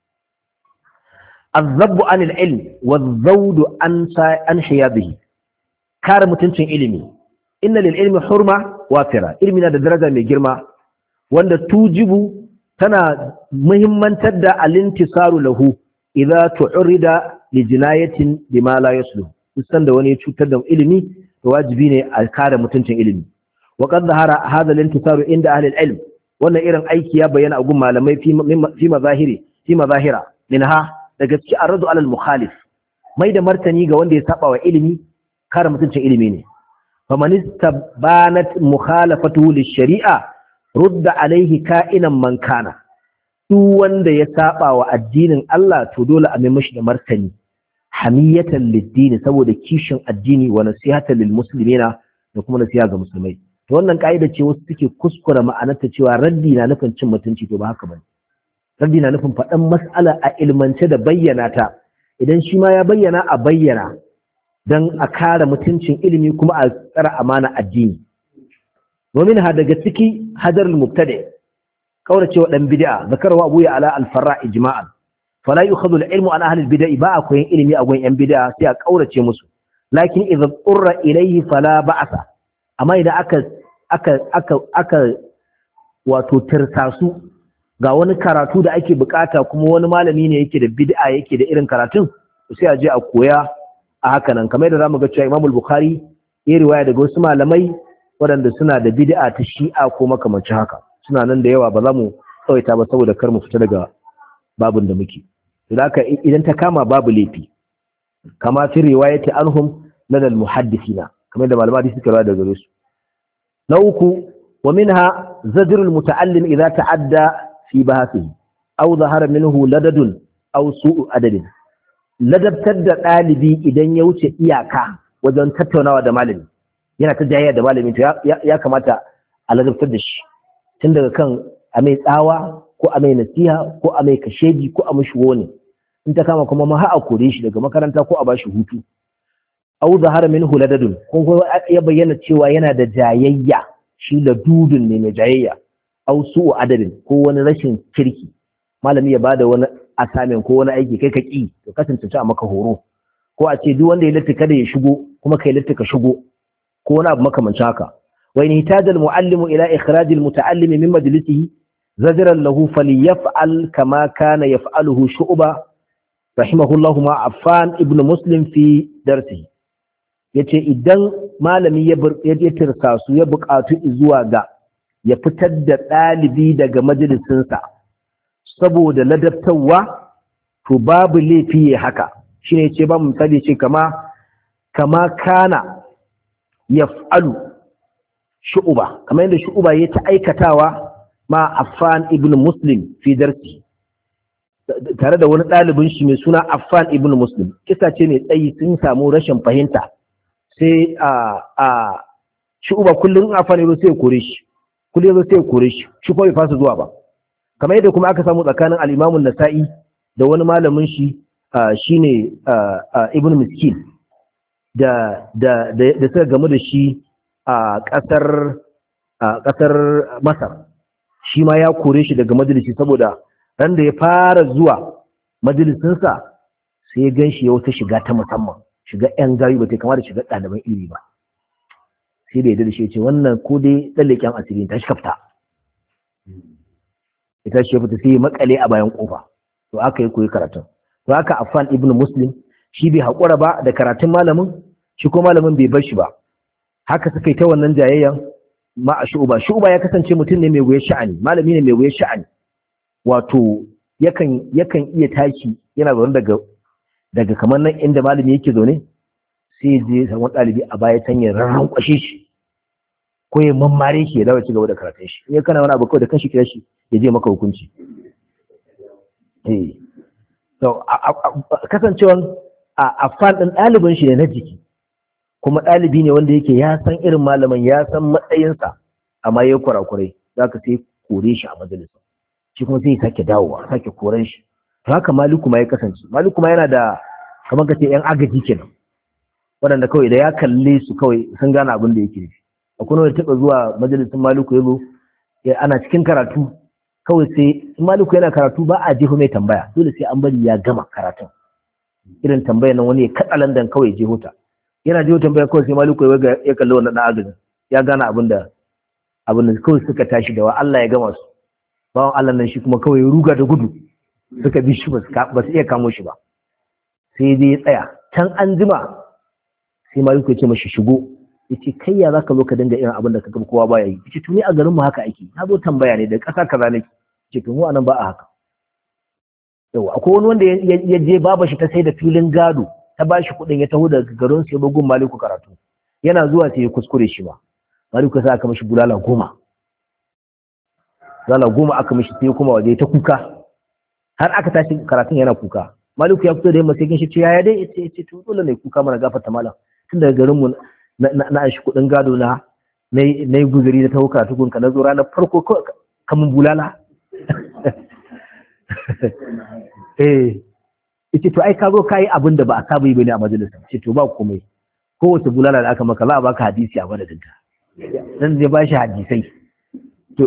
الذب عن العلم والذود عن حياضه kare mutuncin ilimi inna lil ilmi hurma wafira ilmi na da daraja mai girma wanda tujibu tana muhimmantar da alintisaru lahu idza tu'rida li jinayatin bima la yaslu san da wani ya cutar da ilimi to wajibi ne a kare mutuncin ilimi wa qad zahara hadha al-intisaru inda ahli al-ilm wannan irin aiki ya bayyana a gun malamai fi mazahira minha daga cikin aradu alal mukhalif mai da martani ga wanda ya saba wa ilimi kare mutuncin ilimi ne faman istabanat mukhalafatuhu lish-shari'a rudda alaihi ka'inan man kana duk wanda ya saba wa addinin Allah to dole a mai mashi da martani hamiyatan lid-din saboda kishin addini wa nasihatan lil muslimina da kuma nasiha ga musulmai to wannan kaida ce wasu suke kuskura ma'anarta cewa raddi na nufin cin mutunci to ba haka bane raddi na nufin faɗan mas'ala a ilmance da bayyana ta idan shi ma ya bayyana a bayyana dan a kare mutuncin ilimi kuma a tsara amana addini domin ha daga ciki hajarul mubtadi kauracewa dan bid'a zakarwa abu ya ala al-farra ijma'an fala yukhadhu al-ilmu an ahli al-bid'a ba akwai ilimi a gun yan bid'a sai a kaurace musu lakin idza qurra ilayhi fala ba'sa amma idan aka wato tirsasu ga wani karatu da ake bukata kuma wani malami ne yake da bid'a yake da irin karatun sai a je a koya a haka nan kamar yadda zamu ga cewa Imam al-Bukhari ya riwaya daga wasu malamai waɗanda suna da bid'a ta Shi'a ko makamancin haka suna nan da yawa ba za mu tsawaita ba saboda kar mu fita daga babun da muke da haka idan ta kama babu laifi kama fi riwayati anhum lada al-muhaddithina kamar da malamai suka rawa daga su na uku wa minha zajrul muta'allim idza ta'adda fi bahasihi aw zahara minhu ladadun aw su'u adadin ladabtar da ɗalibi idan ya wuce iyaka wajen tattaunawa da malami yana ta jayayya da malami to ya kamata a ladabtar da shi tun daga kan a mai tsawa ko a mai nasiha ko a mai kashedi ko a mashi wani in ta kama kuma ma a kore shi daga makaranta ko a bashi hutu au zahara minhu ladadun ko ya bayyana cewa yana da jayayya shi ladudun ne mai jayayya au su'u adabin ko wani rashin kirki malami ya bada wani assignment ko wani aiki kai ka ki to kasance a maka horo ko a ce duk wanda ya latti kada ya shigo kuma kai latti ka shigo ko wani abu makamancin haka wa in hitajal muallimu ila ikhraj al muta'allimi min majlisihi zajran lahu falyaf'al kama kana yaf'aluhu shu'ba rahimahullahu ma Affan ibn Muslim fi darsihi yace idan malami ya tirsa su ya buƙatu zuwa ga ya fitar da ɗalibi daga majalisinsa saboda ladabtarwa to babu laifi ya haka shine yace ba mu misali ce kama kana yaf'alu shu'ba kamar yadda shu'ba ya ta aikatawa ma Affan ibn Muslim fi darsi tare da wani ɗalibin shi mai suna Affan ibn Muslim kisa ce mai tsayi sun samu rashin fahimta sai a shu'ba kullun Affan yazo sai kore shi shi ko bai fasa zuwa ba kamar yadda kuma aka samu tsakanin al-Imam an-Nasa'i da wani malamin shi shine Ibn Miskin da suka gamu da shi a ƙasar Masar shi ma ya kore shi daga majalisi saboda ran da ya fara zuwa majalisinsa sai ya gan shi ya wata shiga ta musamman shiga ƴan gari ba ta kama da shiga ɗaliban ilimi ba sai da ya da shi ce wannan ko dai tsallaken asiri ta shi kafta ita shi ya fita sai ya makale a bayan kofa to aka yi koyi karatun to haka Affan ibn Muslim shi bai haƙura ba da karatun malamin shi ko malamin bai bar shi ba haka suka yi ta wannan jayayyan ma a shu'ba ya kasance mutum ne mai wuyar sha'ani malami ne mai wuyar sha'ani wato yakan iya tashi yana zaune daga kamar nan inda malami yake zaune sai je samu ɗalibi a baya can ya rarran kwashe shi ko ya mammare shi ya dawo ci gaba da karatun shi in ya kana wani abu kawai da kanshi kira shi ya je maka hukunci so kasancewan a fan ɗin ɗalibin shi ne na jiki kuma ɗalibi ne wanda yake ya san irin malamin ya san matsayinsa amma ya kurakurai za ka sai kore shi a majalisa shi kuma sai ya sake dawowa sake koren shi to haka Maliku ma ya kasance Maliku ma yana da kamar ka ce yan agaji kenan waɗanda kawai da ya kalle su kawai sun gane abin da yake nufi akwai wanda taɓa zuwa majalisin Maliku ya zo ana cikin karatu kawai sai Maliku yana karatu ba a jeho mai tambaya dole sai an bari ya gama karatun irin tambayar nan wani ya katsa landan kawai jeho ta yana jeho tambaya kawai sai Maliku ya kalli wannan ɗan agajin ya gane abin da kawai suka tashi da wa Allah ya gama su bawan Allah nan shi kuma kawai ruga da gudu suka bi shi ba su iya kamo shi ba sai dai ya tsaya can an jima sai maliku ya ce mashi shigo, yace kai ya zaka zo ka dinga irin abin da kaga kowa baya yi, yace to ni a garin mu haka ake, na zo tambaya ne da ƙasa kaza nake, yace to mu anan ba a haka. Yawa akwai wani wanda ya je baba shi ta sai da filin gado ta bashi kuɗin ya taho daga garin sai bugun maliku karatu, yana zuwa sai ya kuskure shi ba, maliku sai aka mishi bulala 10 aka mishi, sai kuma waje ta kuka har aka tashi karatun yana kuka. Maliku ya fito da yamma sai kin shi ce yaya dai, yace to dole ne kuka mana gafarta malam, tun daga garin mu na shi kudin gado na yi guzuri da taho karatu gunka na zo ranar farko kamun bulala. Yace to ai ka zo kai abin da ba a saba yi bane a majalisa, ce to ba komai, kowace bulala da aka maka za a baka hadisi a madadinta, dan zai ba shi hadisai. To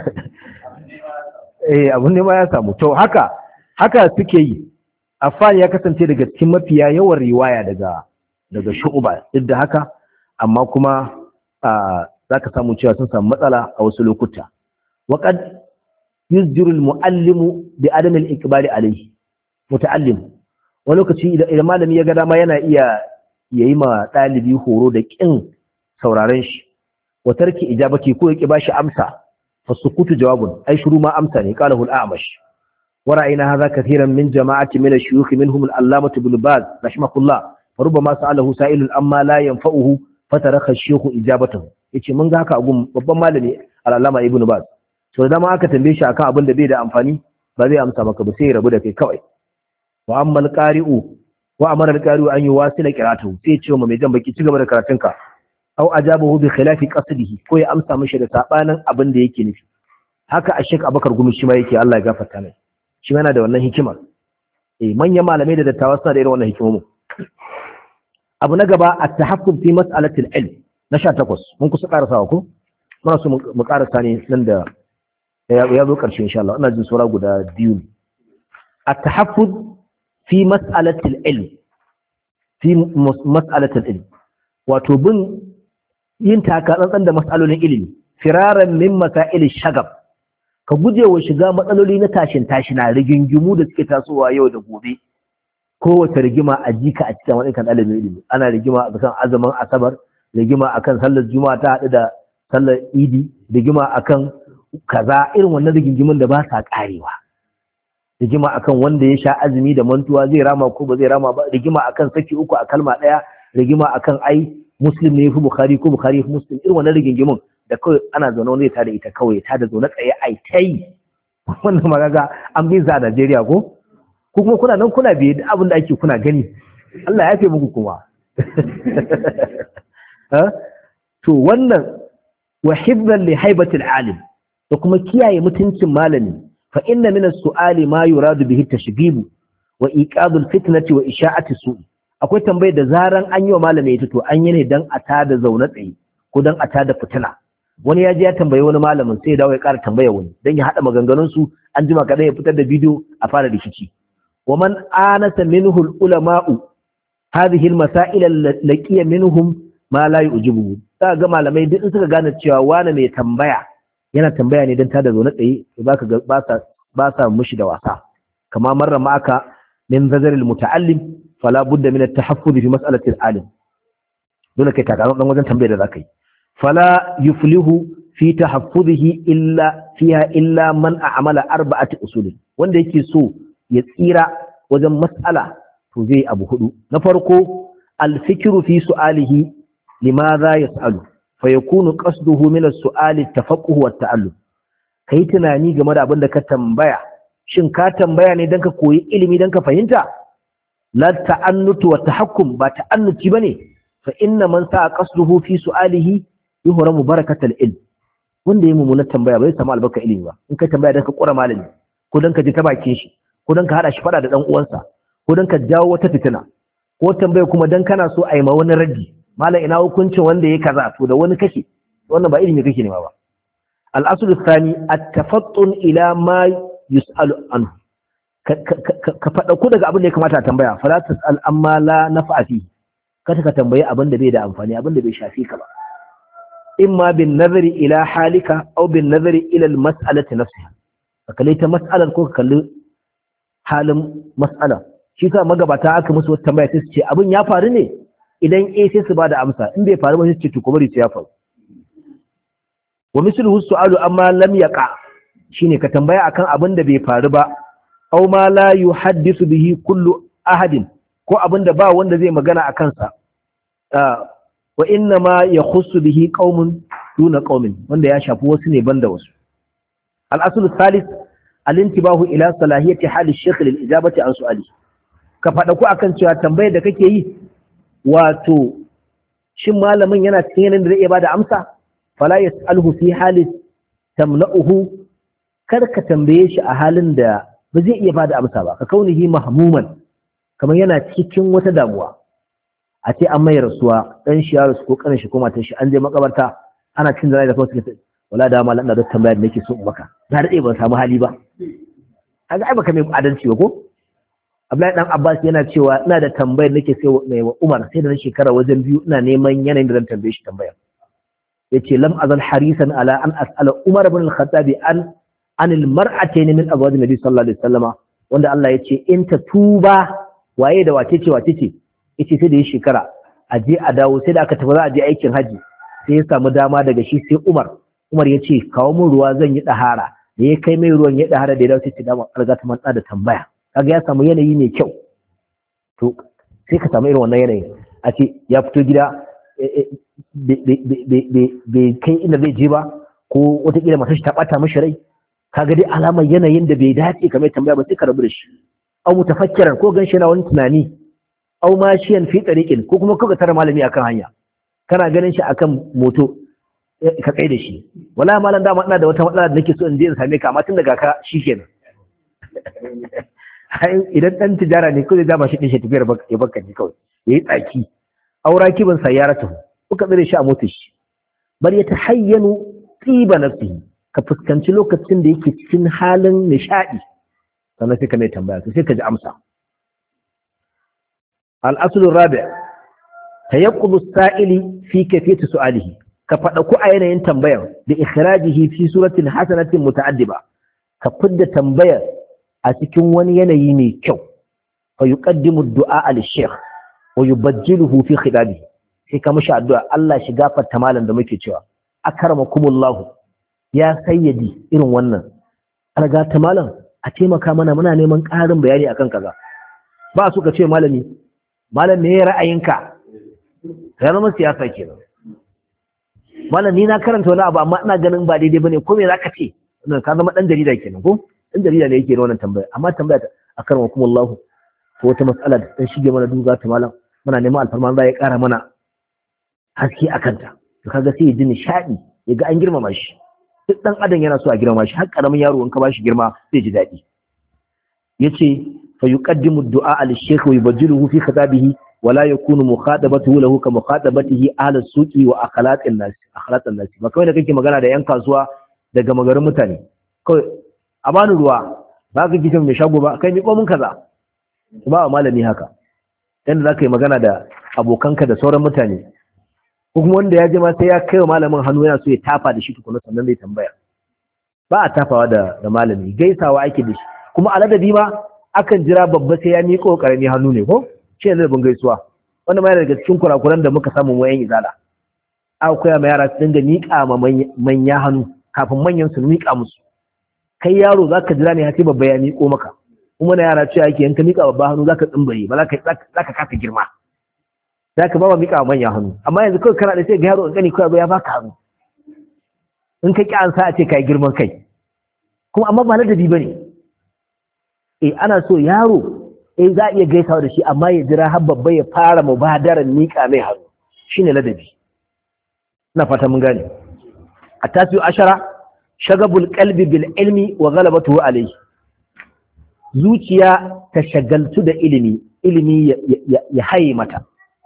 abun ne ma ya samu. To haka suke yi. Affan ya kasance daga cikin mafiya yawan riwaya daga Shu'ba, duk da haka amma kuma zaka samu cewa sun samu matsala a wasu lokuta. Waqad yuzjiru al-muallimu bi adam al-iqbal alayhi, muta'allim wani lokaci idan malami ya ga dama yana iya yayi ma dalibi horo da kin sauraren shi, wa tarki ijabati ko yake bashi amsa, fa sukutu jawabun, ai shiru ma amsa ne. Qalahu al-a'mash wa ra'ayna hadha kathiran min jama'ati min ash-shuyukh minhum al-allamah ibn Baz rahimahullah, fa rubbama sa'alahu sa'ilun amma la yanfa'uhu fataraka ash-shaykh ijabatahu. Yace mun ga haka a gun babban malami al-allama ibn Baz, so da dama aka tambaye shi akan abin da bai da amfani ba zai amsa maka ba, sai ya rabu da kai kawai. Wa amma al-qari'u wa amara al-qari'u an yuwasila qira'atuhu, sai ya ce wa mai jan baki ci gaba da karatunka, aw ajabahu bi khilafi qasdihi, ko ya amsa mishi da sabanin abin da yake nufi. Haka a Sheikh Abubakar Gumi shi ma yake, Allah ya gafarta mai, shi yana da wannan hikimar. Manyan malamai da dattawa suna da irin wannan hikimomin. Abu na gaba at-tahakkum fi mas'alatil ilm na 18, mun kusa karasawa ko muna so mu karasa ne nan da ya zo karshe insha Allah, ina jin sura guda 2. At-tahaffuz fi mas'alatil ilm, fi mas'alatil ilm, wato bin yin taka tsantsan da mas'alolin ilimi, firaran min masail shagab, ka guje wa shiga matsaloli na tashin na rigingimu da suke tasowa yau da gobe. Kowace rigima a jika a cikin wani kan ɗalibin ilimi, ana rigima akan azumin asabar, rigima akan sallar juma'a ta haɗu da sallar idi, rigima akan kaza, irin wannan rigingimin da ba sa karewa, rigima akan wanda ya sha azumi da mantuwa zai rama ko ba zai rama ba, rigima akan saki 3 a kalma ɗaya, rigima akan ai muslim ne fi bukhari ko bukhari fi muslim, irin wannan rigingimin da kawai ana zaune wani ta da ita kawai ta da zaune tsaye ai ta yi. Wannan magaga an bin sa a Najeriya ko kuma kuna nan kuna biye da abin da ake kuna gani, Allah ya fi muku kuma. To wannan wa hibban li haibatil alim, da kuma kiyaye mutuncin malami, fa inna min as-su'ali ma yuradu bihi tashghib wa iqadul fitnati wa isha'ati su'i. Akwai tambayar da zaran an yi wa malami ita to an yi ne dan a tada zaune tsaye ko dan a tada fitina. Wani ya je ya tambayi wani malamin sai ya dawo ya ƙara tambaya wani dan ya hada maganganun su, an jima kadan ya fitar da bidiyo a fara rikici. Wa man anasa minhu al-ulama'u hadhihi al-masail laqiya minhum ma la yujibu. Za ga malamai duk suka gane cewa wani mai tambaya yana tambaya ne dan tada zaune tsaye, zaka ga ba sa mushi da wasa. Kama marra ma'aka min zazar al-muta'allim fala budda min at-tahaffuz fi mas'alati al-alim. Dole kai takarar dan wajen tambayar da zakai. Fala yuflihu fi tahaffuzihi illa man a'mala 4 usul. Wanda yake so ya tsira wajen mas'ala to zai abu 4. Na farko al-fikru fi su'alihi limadha yas'alu fa yakunu qasduhu min as-su'ali at-tafaqquh wa at-ta'allum. Kai tunani game da abin da ka tambaya, shin ka tambaya ne dan ka koyi ilimi dan ka fahimta? La ta'annutu wa tahakkum, ba ta'annuti bane. Fa inna man sa'a qasduhu fi su'alihi yuhramu barakatal ilm. Wanda yayi mummunar tambaya bai samu albarka ilimi ba. In ka tambaya dan ka kura malami, ko dan ka ji ta bakin shi, ko dan ka hada shi fada da dan uwansa, ko dan ka jawo wata fitina, ko tambaya kuma dan kana so a yi ma wani raddi, malam ina hukuncin wanda yayi kaza, to da wani kake, wannan ba ilimi kake nema ba. Al-aslu thani at-tafattun ila ma yus'alu anhu. Ka fada ku daga abin da ya kamata a tambaya, fala tas'al amma la naf'a fi. Kada ka tambayi abin da bai da amfani, abin da bai shafi ka ba. Imma bin nazari ila halika aw bin nazari ila al-mas'alati nafsiha. Ka kalle ta mas'alar ko ka kalli halin mas'ala. Shi sa magabata aka musu wata tambaya sai su ce abin ya faru ne, idan sai su bada amsa in bai faru ba sai ce to ko bari sai ya faru wa misluhu su'alu amma lam yaqa shine ka tambaya akan abin da bai faru ba aw ma la yuhaddisu bihi kullu ahadin ko abin da ba wanda zai magana akan sa wa inna ma yakhussu bihi qaumun duna qaumin wanda ya shafi wasu ne banda wasu al-aslu thalith al-intibahu ila salahiyati hali ash-shaykh lil-ijabati an su'ali ka fada ku akan cewa tambayar da kake yi wato shin malamin yana cikin yanayin da zai iya bada amsa fala yas'aluhu fi hali tamna'uhu kar ka tambaye shi a halin da ba zai iya bada amsa ba ka kaunihi mahmuman kamar yana cikin wata damuwa a ce an mai rasuwa dan shi ya rasu ko kanin shi ko matan shi an je makabarta ana cin zai da kawai suka ce wala da malam da tambaya da nake so in maka na dade ban samu hali ba kaga ai baka mai adalci ba ko Abdullahi dan Abbas yana cewa ina da tambayar nake sai mai wa Umar sai da na shekara wajen 2 ina neman yanayin da zan tambaye shi tambayar yace lam azal harisan ala an as'ala Umar ibn al-Khattab an al-mar'atayn min azwaj nabi sallallahu alaihi wasallama wanda Allah yace in ta tuba waye da wace ce yace sai da yi shekara a je a dawo sai da aka tafi za a je aikin haji sai ya samu dama daga shi sai Umar ya ce kawo mun ruwa zan yi dahara da ya kai mai ruwan ya dahara da ya dawo sai ce dama alga ta manta da tambaya kaga ya samu yanayi mai kyau to sai ka samu irin wannan yanayin a ce ya fito gida bai kai inda zai je ba ko wataƙila matar shi ta ɓata mashi rai kaga dai alamar yanayin da bai dace kamar tambaya ba sai ka rabu da shi au mutafakkiran ko ganshi yana wani tunani au mashiyan fi tariqin ko kuma kaga tara malami akan hanya kana ganin shi akan moto ka tsaye da shi wallahi malam dama ina da wata matsala da nake so in je in same ka amma tun daga ka shikenan idan dan tijara ne kawai dama shi din shi tafiyar ya baka ne kawai yayi tsaki aura kiban sayyaratu kuka tsare shi a motar shi bar ya tahayyanu tiba nafsihi ka fuskanci lokacin da yake cikin halin nishadi sannan sai ka mai tambaya sai ka ji amsa al-aslu rabi' tayaqqud as-sa'ili fi kayfiyati su'alihi ka fada ku a yanayin tambayar da ikhrajihi fi suratin hasanatin muta'addiba ka fidda tambayar a cikin wani yanayi mai kyau fa yuqaddimu ad-du'a lil-shaykh wa yubajjiluhu fi khitabihi sai ka mishi addu'a Allah shi gafarta malam da muke cewa akramakumullahu ya sayyidi irin wannan alga ta malam a taimaka mana muna neman ƙarin bayani akan kaza ba su ka ce malami malam me ra'ayinka ya zama siyasa kenan malam ni na karanta wani abu amma ina ganin ba daidai bane ko me zaka ce wannan ka zama dan jarida kenan ko dan jarida ne yake wannan tambaya amma tambaya ta akramakumullahu ko wata mas'ala da dan shige mana duga ta malam muna neman alfarma za ya ƙara mana haske akan ta to kaga sai ya ji nishadi ya ga an girmama shi duk dan adam yana so a girmama shi har karamin yaro in ka bashi girma zai ji daɗi yace fa yuqaddimu ad-du'a lil-shaykh wa yubajjiluhu fi khitabihi wa la yakunu mukhadabatuhu lahu ka mukhadabatihi ahli as-suqi wa akhlaqin nas ba kawai da kake magana da yan kasuwa daga magarin mutane kawai a bani ruwa ba ka kitan mai shago ba kai mi ko mun kaza ba malami haka dan da zaka yi magana da abokanka da sauran mutane ko kuma wanda ya je ma sai ya kai wa malamin hannu yana so ya tafa da shi tukuna sannan zai tambaya ba a tafawa da malami gaisawa ake da shi kuma aladabi ma akan jira babba sai ya miƙo ƙarami hannu ne ko shi ne bin gaisuwa wanda ma yana daga cikin kurakuran da muka samu wayan izala aka koya ma yara su dinga miƙa ma manya hannu kafin manyan su miƙa musu kai yaro zaka jira ne har sai babba ya miƙo maka kuma na yara cewa yake yanka miƙa babba hannu zaka tsimbaye ba zaka kasa girma zaka ba miƙa manya hannu amma yanzu kawai kana da sai ga yaro in kani kawai ya baka hannu in ka ki an sa a ce kai girman kai kuma amma ba ladabi bane ana so yaro za a iya gaisawa da shi amma ya jira har babba ya fara mubadaran miƙa mai hannu shine ladabi ina fata mun gane at-tasi'u ashara shagabul qalbi bil ilmi wa ghalabatuhu alayhi zuciya ta shagaltu da ilimi ya haye mata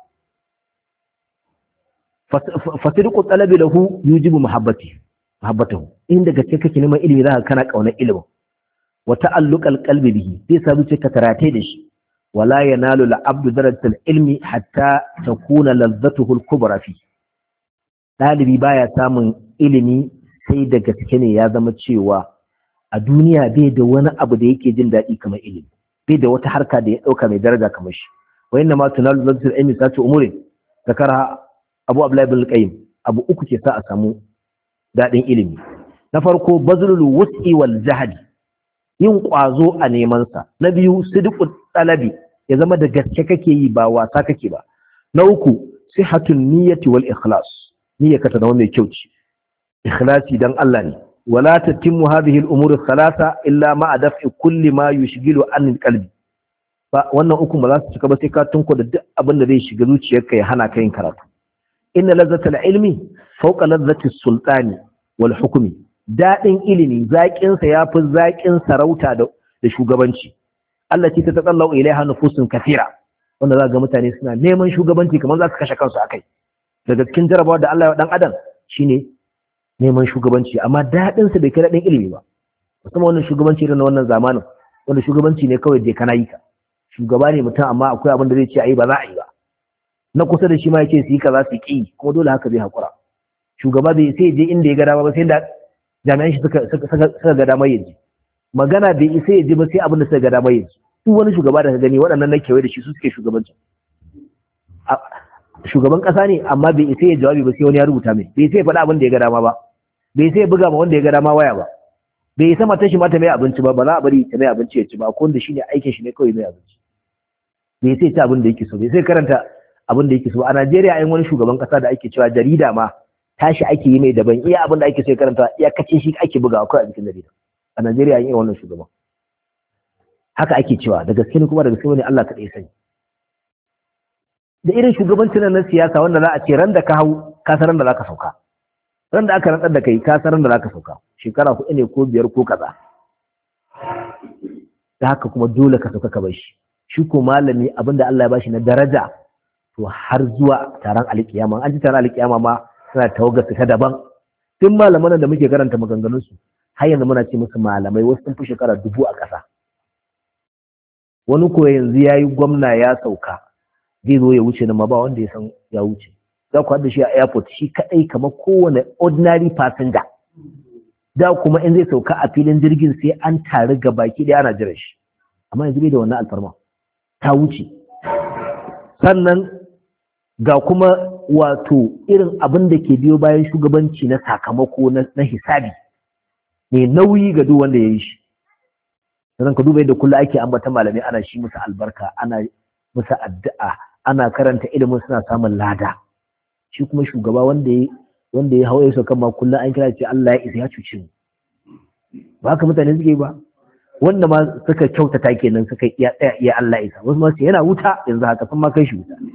fasirqu talabi lahu yujibu muhabbatahu inda gaske kake neman ilimi zaka kana kaunar ilimin wa ta'alluqal qalbi bihi sai sabu ce ka tarate da shi wala yanalu al-abdu darajatal ilmi hatta takuna ladzatuhu al-kubra fi dalibi baya samun ilimi sai da gaske ne ya zama cewa a duniya bai da wani abu da yake jin daɗi kamar ilimi bai da wata harka da ya ɗauka mai daraja kamar shi wa inna ma tunalu ladzatuhu ilmi sa'atu umuri zakara Abu Abdullah ibn al-Qayyim abu uku ke sa a samu dadin ilimi. Na farko bazlul wus'i wal jahdi, yin kwazo a neman sa. Na biyu sidqut talabi, ya zama da gaske kake yi ba wasa kake ba. Na uku sihhatun niyyati wal ikhlas, niyyarka ta zama mai kyau ce, ikhlasi dan Allah ne. wala tatimmu hadhihi al-umur ath-thalatha illa ma'a daf'i kulli ma yushghilu an al-qalbi. Ba wannan uku ba za su cika ba sai ka tunko da duk abin da zai shiga zuciyarka ya hana ka yin karatu. Inna lazzata al-ilmi fawqa lazzati as-sultani wal hukmi. Dadin ilimi zakin sa yafi zakin sarauta da shugabanci. allati tataqallu ilaiha nufusun kathira, wanda za ga mutane suna neman shugabanci kamar za su kashe kansu akai. Daga cikin jarabawa da Allah ya dan adam shine neman shugabanci, amma dadin sa bai kai dadin ilimi ba. Musamman wannan shugabanci da na wannan zamanin, wanda shugabanci ne kawai dai kana yi ka. Shugaba ne mutum amma akwai abin da zai ce ayi ba za a yi ba. Na kusa da shi ma yake su yi kaza su ki, kuma dole haka zai hakura. Shugaba bai sai je inda ya ga dama ba, sai da jami'an shi suka ga dama yaji. Magana bai isa ya ji ba sai abin da suka ga dama yaji. Duk wani shugaba da ka gani waɗannan na kewaye da shi su suke shugabanci. Shugaban ƙasa ne amma bai isa ya jawabi ba sai wani ya rubuta mai. Bai sai ya faɗa abin da ya ga dama ba. Bai sai ya buga ma wanda ya ga dama waya ba. Bai isa matar shi ma ta mai abinci ba, ba za a bari ta mai abinci ya ci ba, ko wanda shi ne aikin shi ne kawai mai abinci. Bai sai ci abin da yake so, bai sai karanta abin da yake so. A Najeriya ayin wani shugaban ƙasa da ake cewa jarida ma tashi ake yi mai daban, iya abin da ake so ya karanta iya kace shi ake bugawa kawai a cikin jarida. A Najeriya yin wannan shugaban haka ake cewa, da gaske ne kuma da gaske ne Allah kaɗai sani. Da irin shugabancin na siyasa wanda za a ce ran da ka hau ka san ran da zaka sauka, ran da aka rantsar da kai ka san ran da zaka sauka, shekara 4 ne ko 5 ko kaza. Da haka kuma dole ka sauka ka bar shi. Shi ko malami abinda Allah ya bashi na daraja to har zuwa taron alƙiyama, an ji taron alƙiyama ma suna tawagar su ta daban. Tun malaman da muke karanta maganganun su har yanzu muna ce musu malamai, wasu sun fi shekara 1000 a ƙasa. Wani ko yanzu ya yi gwamna ya sauka zai zo ya wuce nan ma ba wanda ya san ya wuce. Za ku haɗa shi a airport shi kaɗai kamar kowane ordinary passenger. Da kuma in zai sauka a filin jirgin sai an tare ga baki ɗaya ana jiran shi. Amma yanzu bai da wannan alfarma, ta wuce. Sannan ga kuma wato irin abin da ke biyo bayan shugabanci na sakamako na hisabi mai nauyi ga duk wanda ya yi shi. Sannan ka duba yadda kullum ake ambata malamai, ana shi musu albarka, ana musu addu'a, ana karanta ilimin suna samun lada. Shi kuma shugaba wanda ya hawaye su kan ma kullum an kira ce Allah ya isa ya cuce mu. Ba haka mutane suke ba. Wanda ma suka kyautata kenan suka iya Allah ya isa. Wasu ma sai yana wuta yanzu haka sun ma kai shi wuta.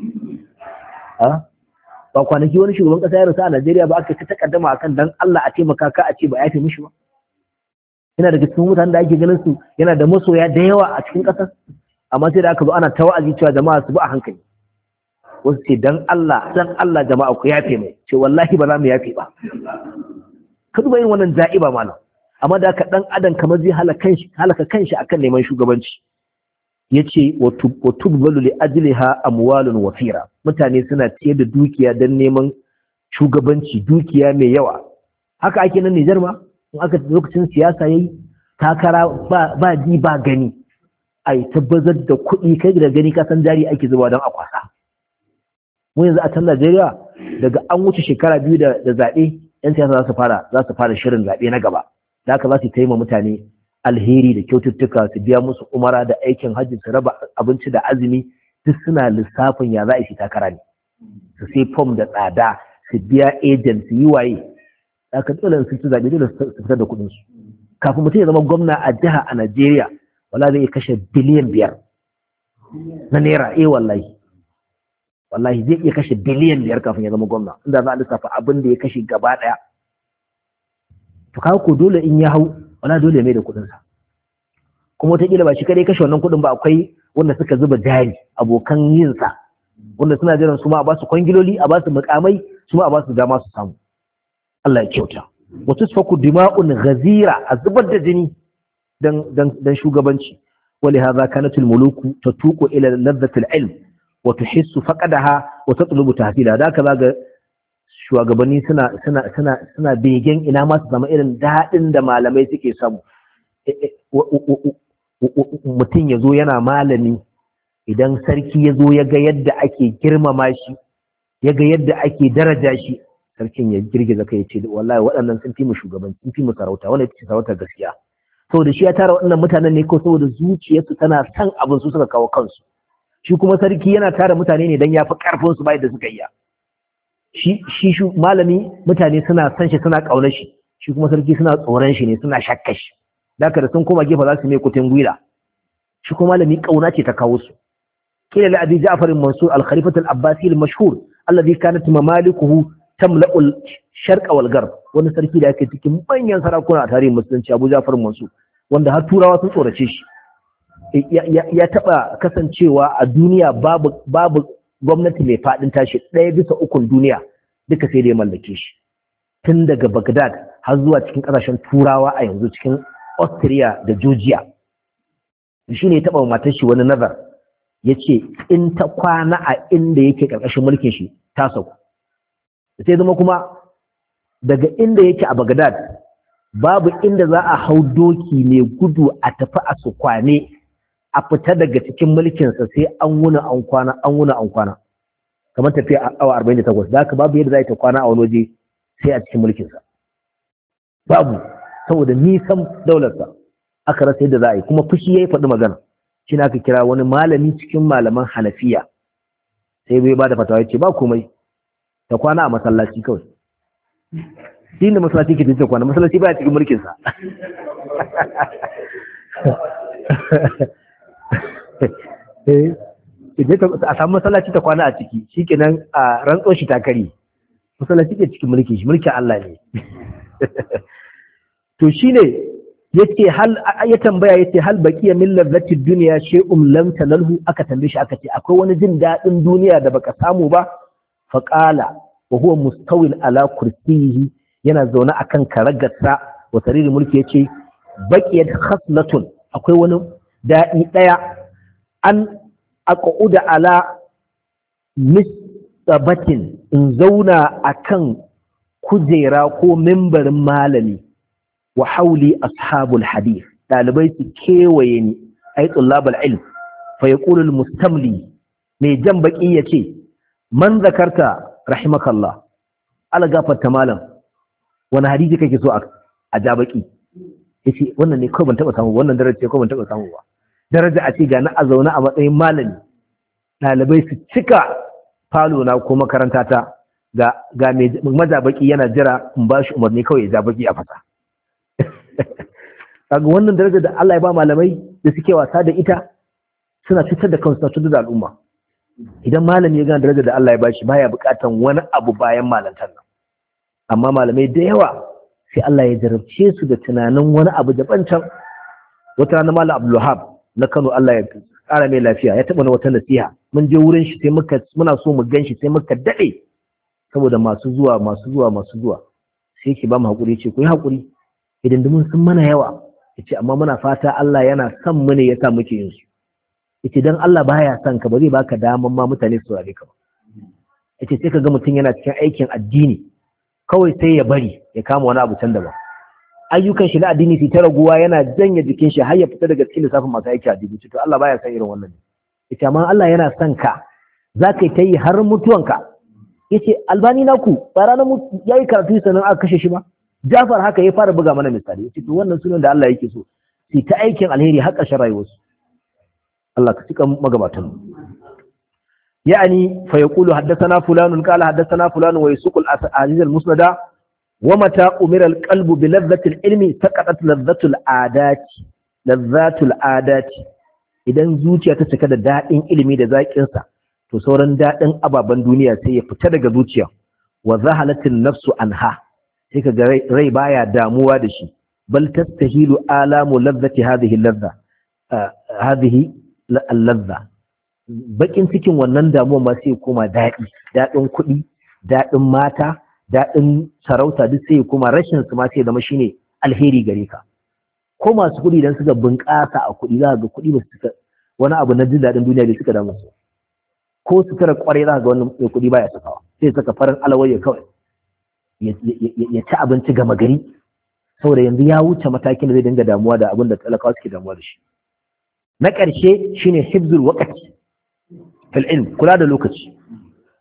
Ba kwanaki wani shugaban kasa ya rasu a Najeriya ba, aka ta takaddama akan dan Allah a taimaka ka a ce ba ya fi mishi ba. Yana daga cikin mutanen da ake ganin su yana da masoya da yawa a cikin ƙasar, amma sai da aka zo ana ta wa'azi cewa jama'a su bi a hankali. Wasu ce dan Allah jama'a ku yafe mai, ce wallahi ba za mu yafe ba. Ka duba yin wannan ja'iba malam, amma da ka dan adam kamar zai halaka kanshi akan neman shugabanci. Yace wa tubbalu li ajliha amwalun wafira, mutane suna ciyar da dukiya dan neman shugabanci, dukiya mai yawa. Haka ake nan Nijar ma, in aka lokacin siyasa yayi takara ba ji ba gani, ai tabbatar da kuɗi kai da gani ka san jari ake zuba don a kwasa. Mu yanzu a can Najeriya daga an wuce shekara 2 da zaɓe, yan siyasa za su fara shirin zaɓe na gaba. Da haka za su taima mutane alheri da kyaututtuka, su biya musu umara da aikin hajji, su raba abinci da azumi, duk suna lissafin ya za a yi takara ne. Su sai fom da tsada, su biya agent, su yi waye. Aka dole su ci zaɓe, dole su fitar da kuɗin su. Kafin mutum ya zama gwamna a jiha a Najeriya, wala zai iya kashe biliyan 5 na naira. Wallahi zai iya kashe biliyan 5 kafin ya zama gwamna, inda za a lissafa abin da ya kashe gaba ɗaya. To kawo ko dole in ya hau, wala dole ya mai da kuɗinsa. Kuma wataƙila ba shi kadai kashe wannan kuɗin ba, akwai wanda suka zuba jari, abokan yinsa, wanda suna jiran su ma a ba su kwangiloli, a ba su mukamai, su ma a ba su dama su samu. Allah ya kyauta. Wa tusfaku dima'un ghazira, a zubar da jini dan shugabanci. Wali hadha kanatul muluku tatuqu ila ladhatil ilm wa tuhissu faqadaha wa tatlubu tahsila. Da kaza ga shugabanni suna begen ina ma su zama irin dadin da malamai suke samu. Mutum ya zo yana malami, idan sarki ya zo ya ga yadda ake girmama shi, ya ga yadda ake daraja shi, sarkin ya girgiza kai ya ce wallahi waɗannan sun fi mu shugabanci, sun fi mu sarauta, wannan ita ce sarautar gaskiya. Saboda shi ya tara waɗannan mutanen ne ko saboda zuciyarsu tana son abin su suka kawo kansu. Shi kuma sarki yana tara mutane ne don ya fi ƙarfin su bai da suka iya. Shi malami mutane suna son shi, suna ƙaunar shi, shi kuma sarki suna tsoron shi ne, suna shakka shi. Da sun koma gefe za su mai kutun gwila. Shi kuma malami ƙauna ce ta kawo su. Kila la abi Ja'far Mansur al-Khalifat al-Abbasi al-mashhur alladhi kanat mamalikuhu tamla'ul sharqa wal gharb, wani sarki da yake cikin manyan sarakuna a tarihin musulunci, Abu Ja'far Mansur, wanda har turawa sun tsorace shi. Ya taba kasancewa a duniya babu gwamnati mai fadin tashi 1/3 duniya duka sai da ya mallake shi, tun daga Baghdad har zuwa cikin kasashen turawa a yanzu, cikin Austria da Georgia. Shi ne ya taba matar shi wani nazar, yace in ta kwana a inda yake karkashin mulkin shi ta sauku. Sai zama kuma daga inda yake a Baghdad babu inda za a hau doki ne gudu a tafi a su kwane a fita daga cikin mulkinsa sai an wuna an kwana kamar tafiya awa 48. da haka babu yadda za a ta kwana a wani waje sai a cikin mulkinsa, babu, saboda nisan daularsa. Aka rasa yadda za a yi, kuma fushi ya yi faɗi magana. Shi ne aka kira wani malami cikin malaman Hanafiya, sai bai ba da fatawa ya ce ba komai, ta kwana a masallaci kawai. Shi ne masallaci ke tafiya kwana, masallaci baya cikin mulkinsa. A samu masallaci ta kwana a ciki, shi kenan a rantso shi ta kare. Masallaci ke cikin mulkin shi, mulkin Allah ne. To shi ne yace ya tambaya yace hal baqiya min ladhatid dunya shay'un lam tanalhu, aka tambaye shi aka ce akwai wani jin dadin duniya da baka samu ba? Fa qala wa huwa mustawil ala kursiyhi, yana zaune akan karagarsa wa sariri mulki yace baqiyat khaslatun, akwai wani dadi daya, an aquda ala misbatin, in zauna akan kujera ko mimbarin malami, wa hauli ashabul hadith, dalibai su kewaye ni, ay tullabul ilm, fa yaqulu al mustamli, mai jan baki yace man zakarta rahimakallah, ala gafarta malam wani hadisi kake so a ja baki? Yace wannan ne kawai ban taba samu, wannan daraja ce kawai ban taba samu ba. Daraja a ce ga na a zaune a matsayin malami, dalibai su cika falo na ko makaranta ta, ga mai majabaki yana jira in ba shi umarni kawai ya ja baki a fasa. Kaga wannan daraja da Allah ya ba malamai da suke wasa da ita, suna cutar da kansu, suna cutar da al'umma. Idan malami ya gane daraja da Allah ya bashi, baya bukatan wani abu bayan malantar nan. Amma malamai da yawa sai Allah ya jarabce su da tunanin wani abu daban can. Wata rana Malam Abdul Wahab na Kano, Allah ya ƙara mai lafiya, ya taɓa wata nasiha. Mun je wurin shi sai muna so mu gan shi, sai muka daɗe saboda masu zuwa. Sai ki ba mu haƙuri, ce ku yi haƙuri, idan dumin sun mana yawa. Yace amma muna fata Allah yana son mu ne yasa muke yin su. Yace dan Allah baya son ka ba zai baka daman ma mutane su rare ka ba. Yace sai kaga mutum yana cikin aikin addini kawai sai ya bari ya kama wani abu can daban. Ayyukan shi na addini sai ta raguwa, yana janye jikin shi har ya fita daga cikin lissafin masu aiki addini. To Allah baya son irin wannan. Yace amma Allah yana son ka, zaka yi ta yi har mutuwanka. Yace Albani naku ba ranar yayi karatu sanan aka kashe shi ba. Jafar haka ya fara buga mana misali. Yace to wannan sunan da Allah yake so, sai ta aikin alheri har ƙarshen rayuwarsu. Allah ka cika magabatan. Yani fa yaqulu haddathana fulanun qala haddathana fulanun wa yasuqul aziz al-musnada wa mata umira al-qalbu bi ladhati al-ilmi taqatat ladhatu al-adati. Idan zuciya ta cika da dadin ilimi da zakin sa, to sauran dadin ababan duniya sai ya fita daga zuciya. Wa zahalatin nafsu anha, sai ka ga rai baya damuwa da shi. Bal tastahilu alamu ladhati hadhihi al-ladha al-ladha, bakin cikin wannan damuwa ma sai koma daɗin kuɗi, daɗin mata, daɗin sarauta, duk sai koma rashin su ma sai zama shine alheri gare ka. Ko masu kuɗi idan suka bunƙasa a kuɗi, za ka ga kuɗi ba su wani abu na jin daɗin duniya da suka damu su. Ko su tara ƙwarai za ka ga wannan mai kuɗi baya sakawa, sai saka farin alawayya kawai ya ci abinci gama gari, saboda yanzu ya wuce matakin da zai dinga damuwa da abin da talakawa suke damuwa da shi. Na ƙarshe shine hifzul waqti fil ilm, kula da lokaci.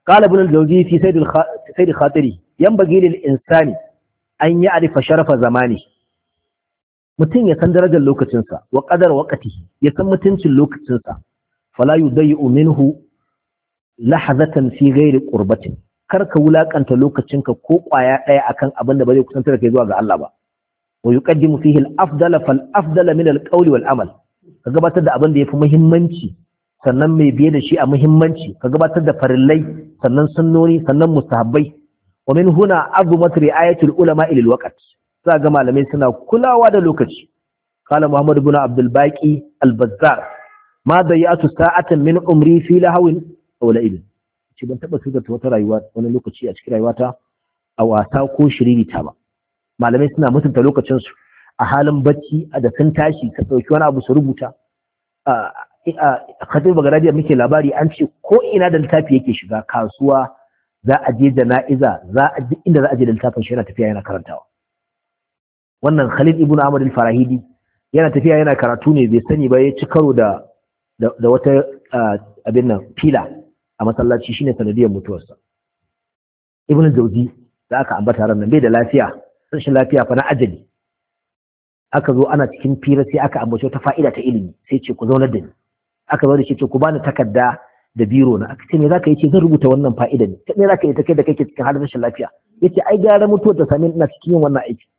قال ابن الجوزي في سيد الخاطري ينبغي للإنسان أن يعرف شرف زمانه mutum ya san darajar lokacinsa wa qadar waqtihi ya san mutuncin lokacinsa fala yudayyu minhu lahazatan fi ghairi qurbatin kar ka wulakanta lokacinka ko kwaya daya akan abin da ba zai kusantar da kai zuwa ga Allah ba wa yuqaddimu fihi al-afdala fal-afdala min al-qawli wal-amal ka gabatar da abin da yafi muhimmanci sannan mai biye da shi a muhimmanci ka gabatar da farillai sannan sunnoni sannan mustahabbai wa min huna azumat ri'ayatul ulama lil waqt za ga malamai suna kulawa da lokaci qala muhammad ibn abdul baqi al-bazzar ma dayatu sa'atan min umri fi lahawin aw la'ib ce ban taba tuka wata rayuwa wani lokaci a cikin rayuwata a wasa ko shiririta ba malamai suna mutunta lokacin su a halin bacci da sun tashi ka dauki wani abu su rubuta Khatib Baghdadi muke labari an ce ko ina da littafi yake shiga kasuwa za a je jana'iza inda za a je da littafin shi yana tafiya yana karantawa wannan Khalid ibn Ahmad al-Farahidi yana tafiya yana karatu ne bai sani ba ya ci karo da wata abin nan fila a masallaci shine sanadiyar mutuwarsa Ibn Jawzi da aka ambata ran nan bai da lafiya rashin lafiya fa na ajali aka zo ana cikin fira sai aka ambace wata fa'ida ta ilimi sai ce ku zaunar da ni aka zo da shi ce ku bani takarda da biro na aka ce me zaka yi ce zan rubuta wannan fa'ida ne me zaka yi ta kai da kake cikin halin rashin lafiya yace ai gara mutuwar ta same ina cikin yin wannan aiki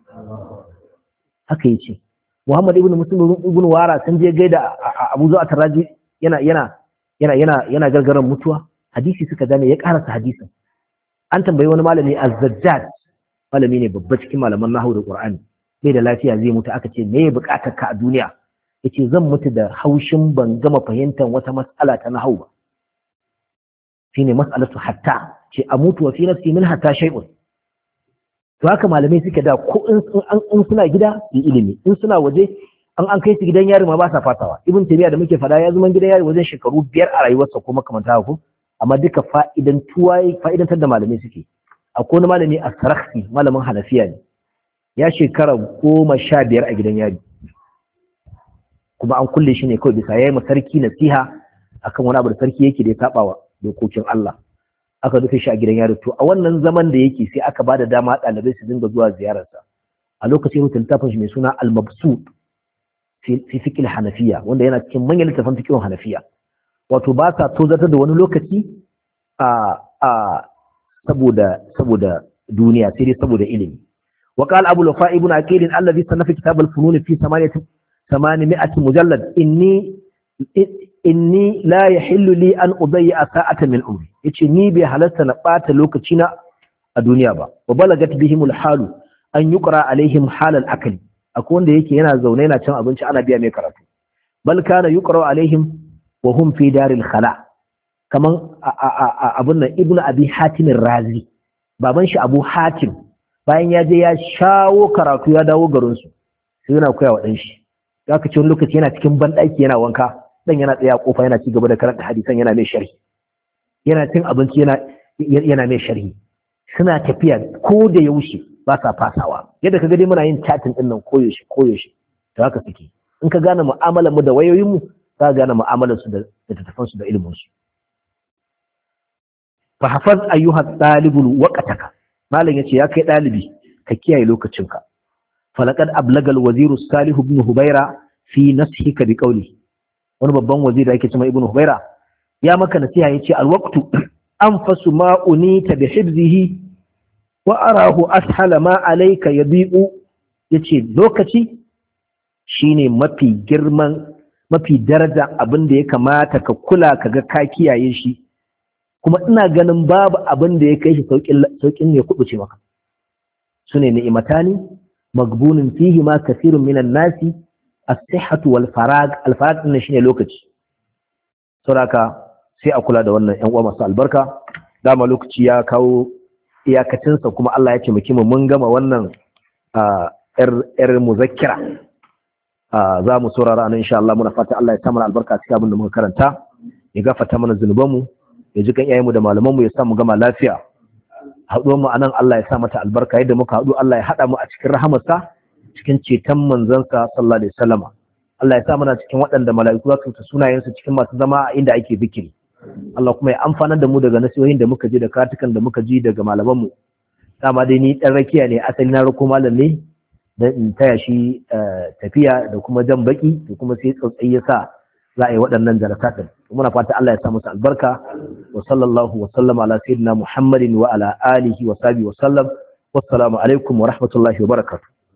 haka yace Muhammad ibn Muslim ibn Wara sun je gaida Abu Zu'at Raji yana gargaran mutuwa hadisi suka gane ya karasa hadisin an tambayi wani malami Az-Zajjaj malami ne babba cikin malaman nahwu da Qur'ani bai da lafiya zai mutu aka ce me ya bukatar ka a duniya yace zan mutu da haushin ban gama fahimtar wata mas'ala ta nahwu ba shine mas'alatu hatta ce amutu wa fi nafsi min hatta shay'un to haka malamai suke da ko in suna gida yi ilimi in suna waje an kai su gidan yari ma ba sa fatawa ibn tabiya da muke fada ya zama gidan yari wajen shekaru 5 a rayuwarsa ko makamanta ko amma duka fa'idantar da malamai suke akwai wani malami as-Sarakhsi malamin Hanafiya ne ya shekara 15 a gidan yari kuma an kulle shi ne kawai bisa yayi sarki nasiha akan wani abu da sarki yake da ya tabawa dokokin Allah aka rufe shi a gidan yari to a wannan zaman da yake sai aka bada dama ɗalibai su dinga zuwa ziyararsa a lokacin rubutun littafin shi mai suna al-mabsut fi fiqh al-hanafiya wanda yana cikin manyan littafin fiqh hanafiya wato ba sa tozartar da wani lokaci saboda duniya sai dai saboda ilimi wa qala abu lufa ibn aqil alladhi sanafa kitab al-funun fi 800 mujallad inni la yahillu li an udayya sa'atan min umri yace ni bai halarta na bata lokaci na a duniya ba wa balagat bihim al-halu an yuqra alaihim hal al-akli akwai wanda yake yana zaune yana cin abinci ana biya mai karatu bal kana yuqra alaihim wa hum fi daril khala kaman abun nan ibnu abi hatim razi baban shi abu hatim bayan ya je ya shawo karatu ya dawo garin su sai yana koya wa dan shi zaka ce wani lokaci yana cikin bandaki yana wanka dan yana tsaya kofa yana ci gaba da karanta hadisan yana mai sharhi yana cin abinci yana mai sharhi suna tafiya ko da yaushe ba sa fasawa yadda ka dai muna yin chatting din nan koyaushe to haka suke in ka gane mu'amalar mu da wayoyin mu za ka gane mu'amalar su da tattafan su da ilimin su fa hafaz ayyuha talibul waqtaka malam yace ya kai dalibi ka kiyaye lokacinka falaqad ablagal waziru salih ibn hubaira fi nashika bi qawli wani babban waziri da yake cewa ibn hubaira ya maka nasiha yace alwaqtu anfasu ma unita bi hibzihi wa arahu ashala ma alayka yadi'u yace lokaci shine mafi girman mafi daraja abin da ya kamata ka kula kaga ka kiyaye shi kuma ina ganin babu abin da ya kai shi saukin ya kubuce maka sune ni'matani maghbunun fihi ma kathirun minan nasi as-sihhatu wal farag al-farag din shine lokaci saboda sai a kula da wannan ƴan uwa masu albarka dama lokaci ya kawo iyakacinsa kuma Allah ya ce muke mun gama wannan ƴar muzakkira za mu saurara nan insha Allah muna fata Allah ya sa mana albarka cikin abin da muka karanta ya gafarta mana zunubanmu ya ji kan iyayenmu da malamanmu ya sa mu gama lafiya haɗuwar mu anan Allah ya sa mata albarka yadda muka haɗu Allah ya haɗa mu a cikin rahamarsa cikin ceton manzansa sallallahu alaihi wasallama Allah ya sa mana cikin waɗanda mala'iku za su ta sunayensu cikin masu zama a inda ake zikiri Allah kuma ya amfanar da mu daga nasihohin da muka ji da karatukan da muka ji daga malaman mu. Dama dai ni dan rakiya ne, asali na rako malam ne dan in taya shi tafiya da kuma jan baki da kuma sai tsautsayi ya sa za a yi waɗannan darasa din. Muna fata Allah ya sa musu albarka. Wa sallallahu wa sallama ala sayyidina Muhammadin wa ala alihi wa sahbihi wa sallam. Wassalamu alaikum wa rahmatullahi wa barakatuh.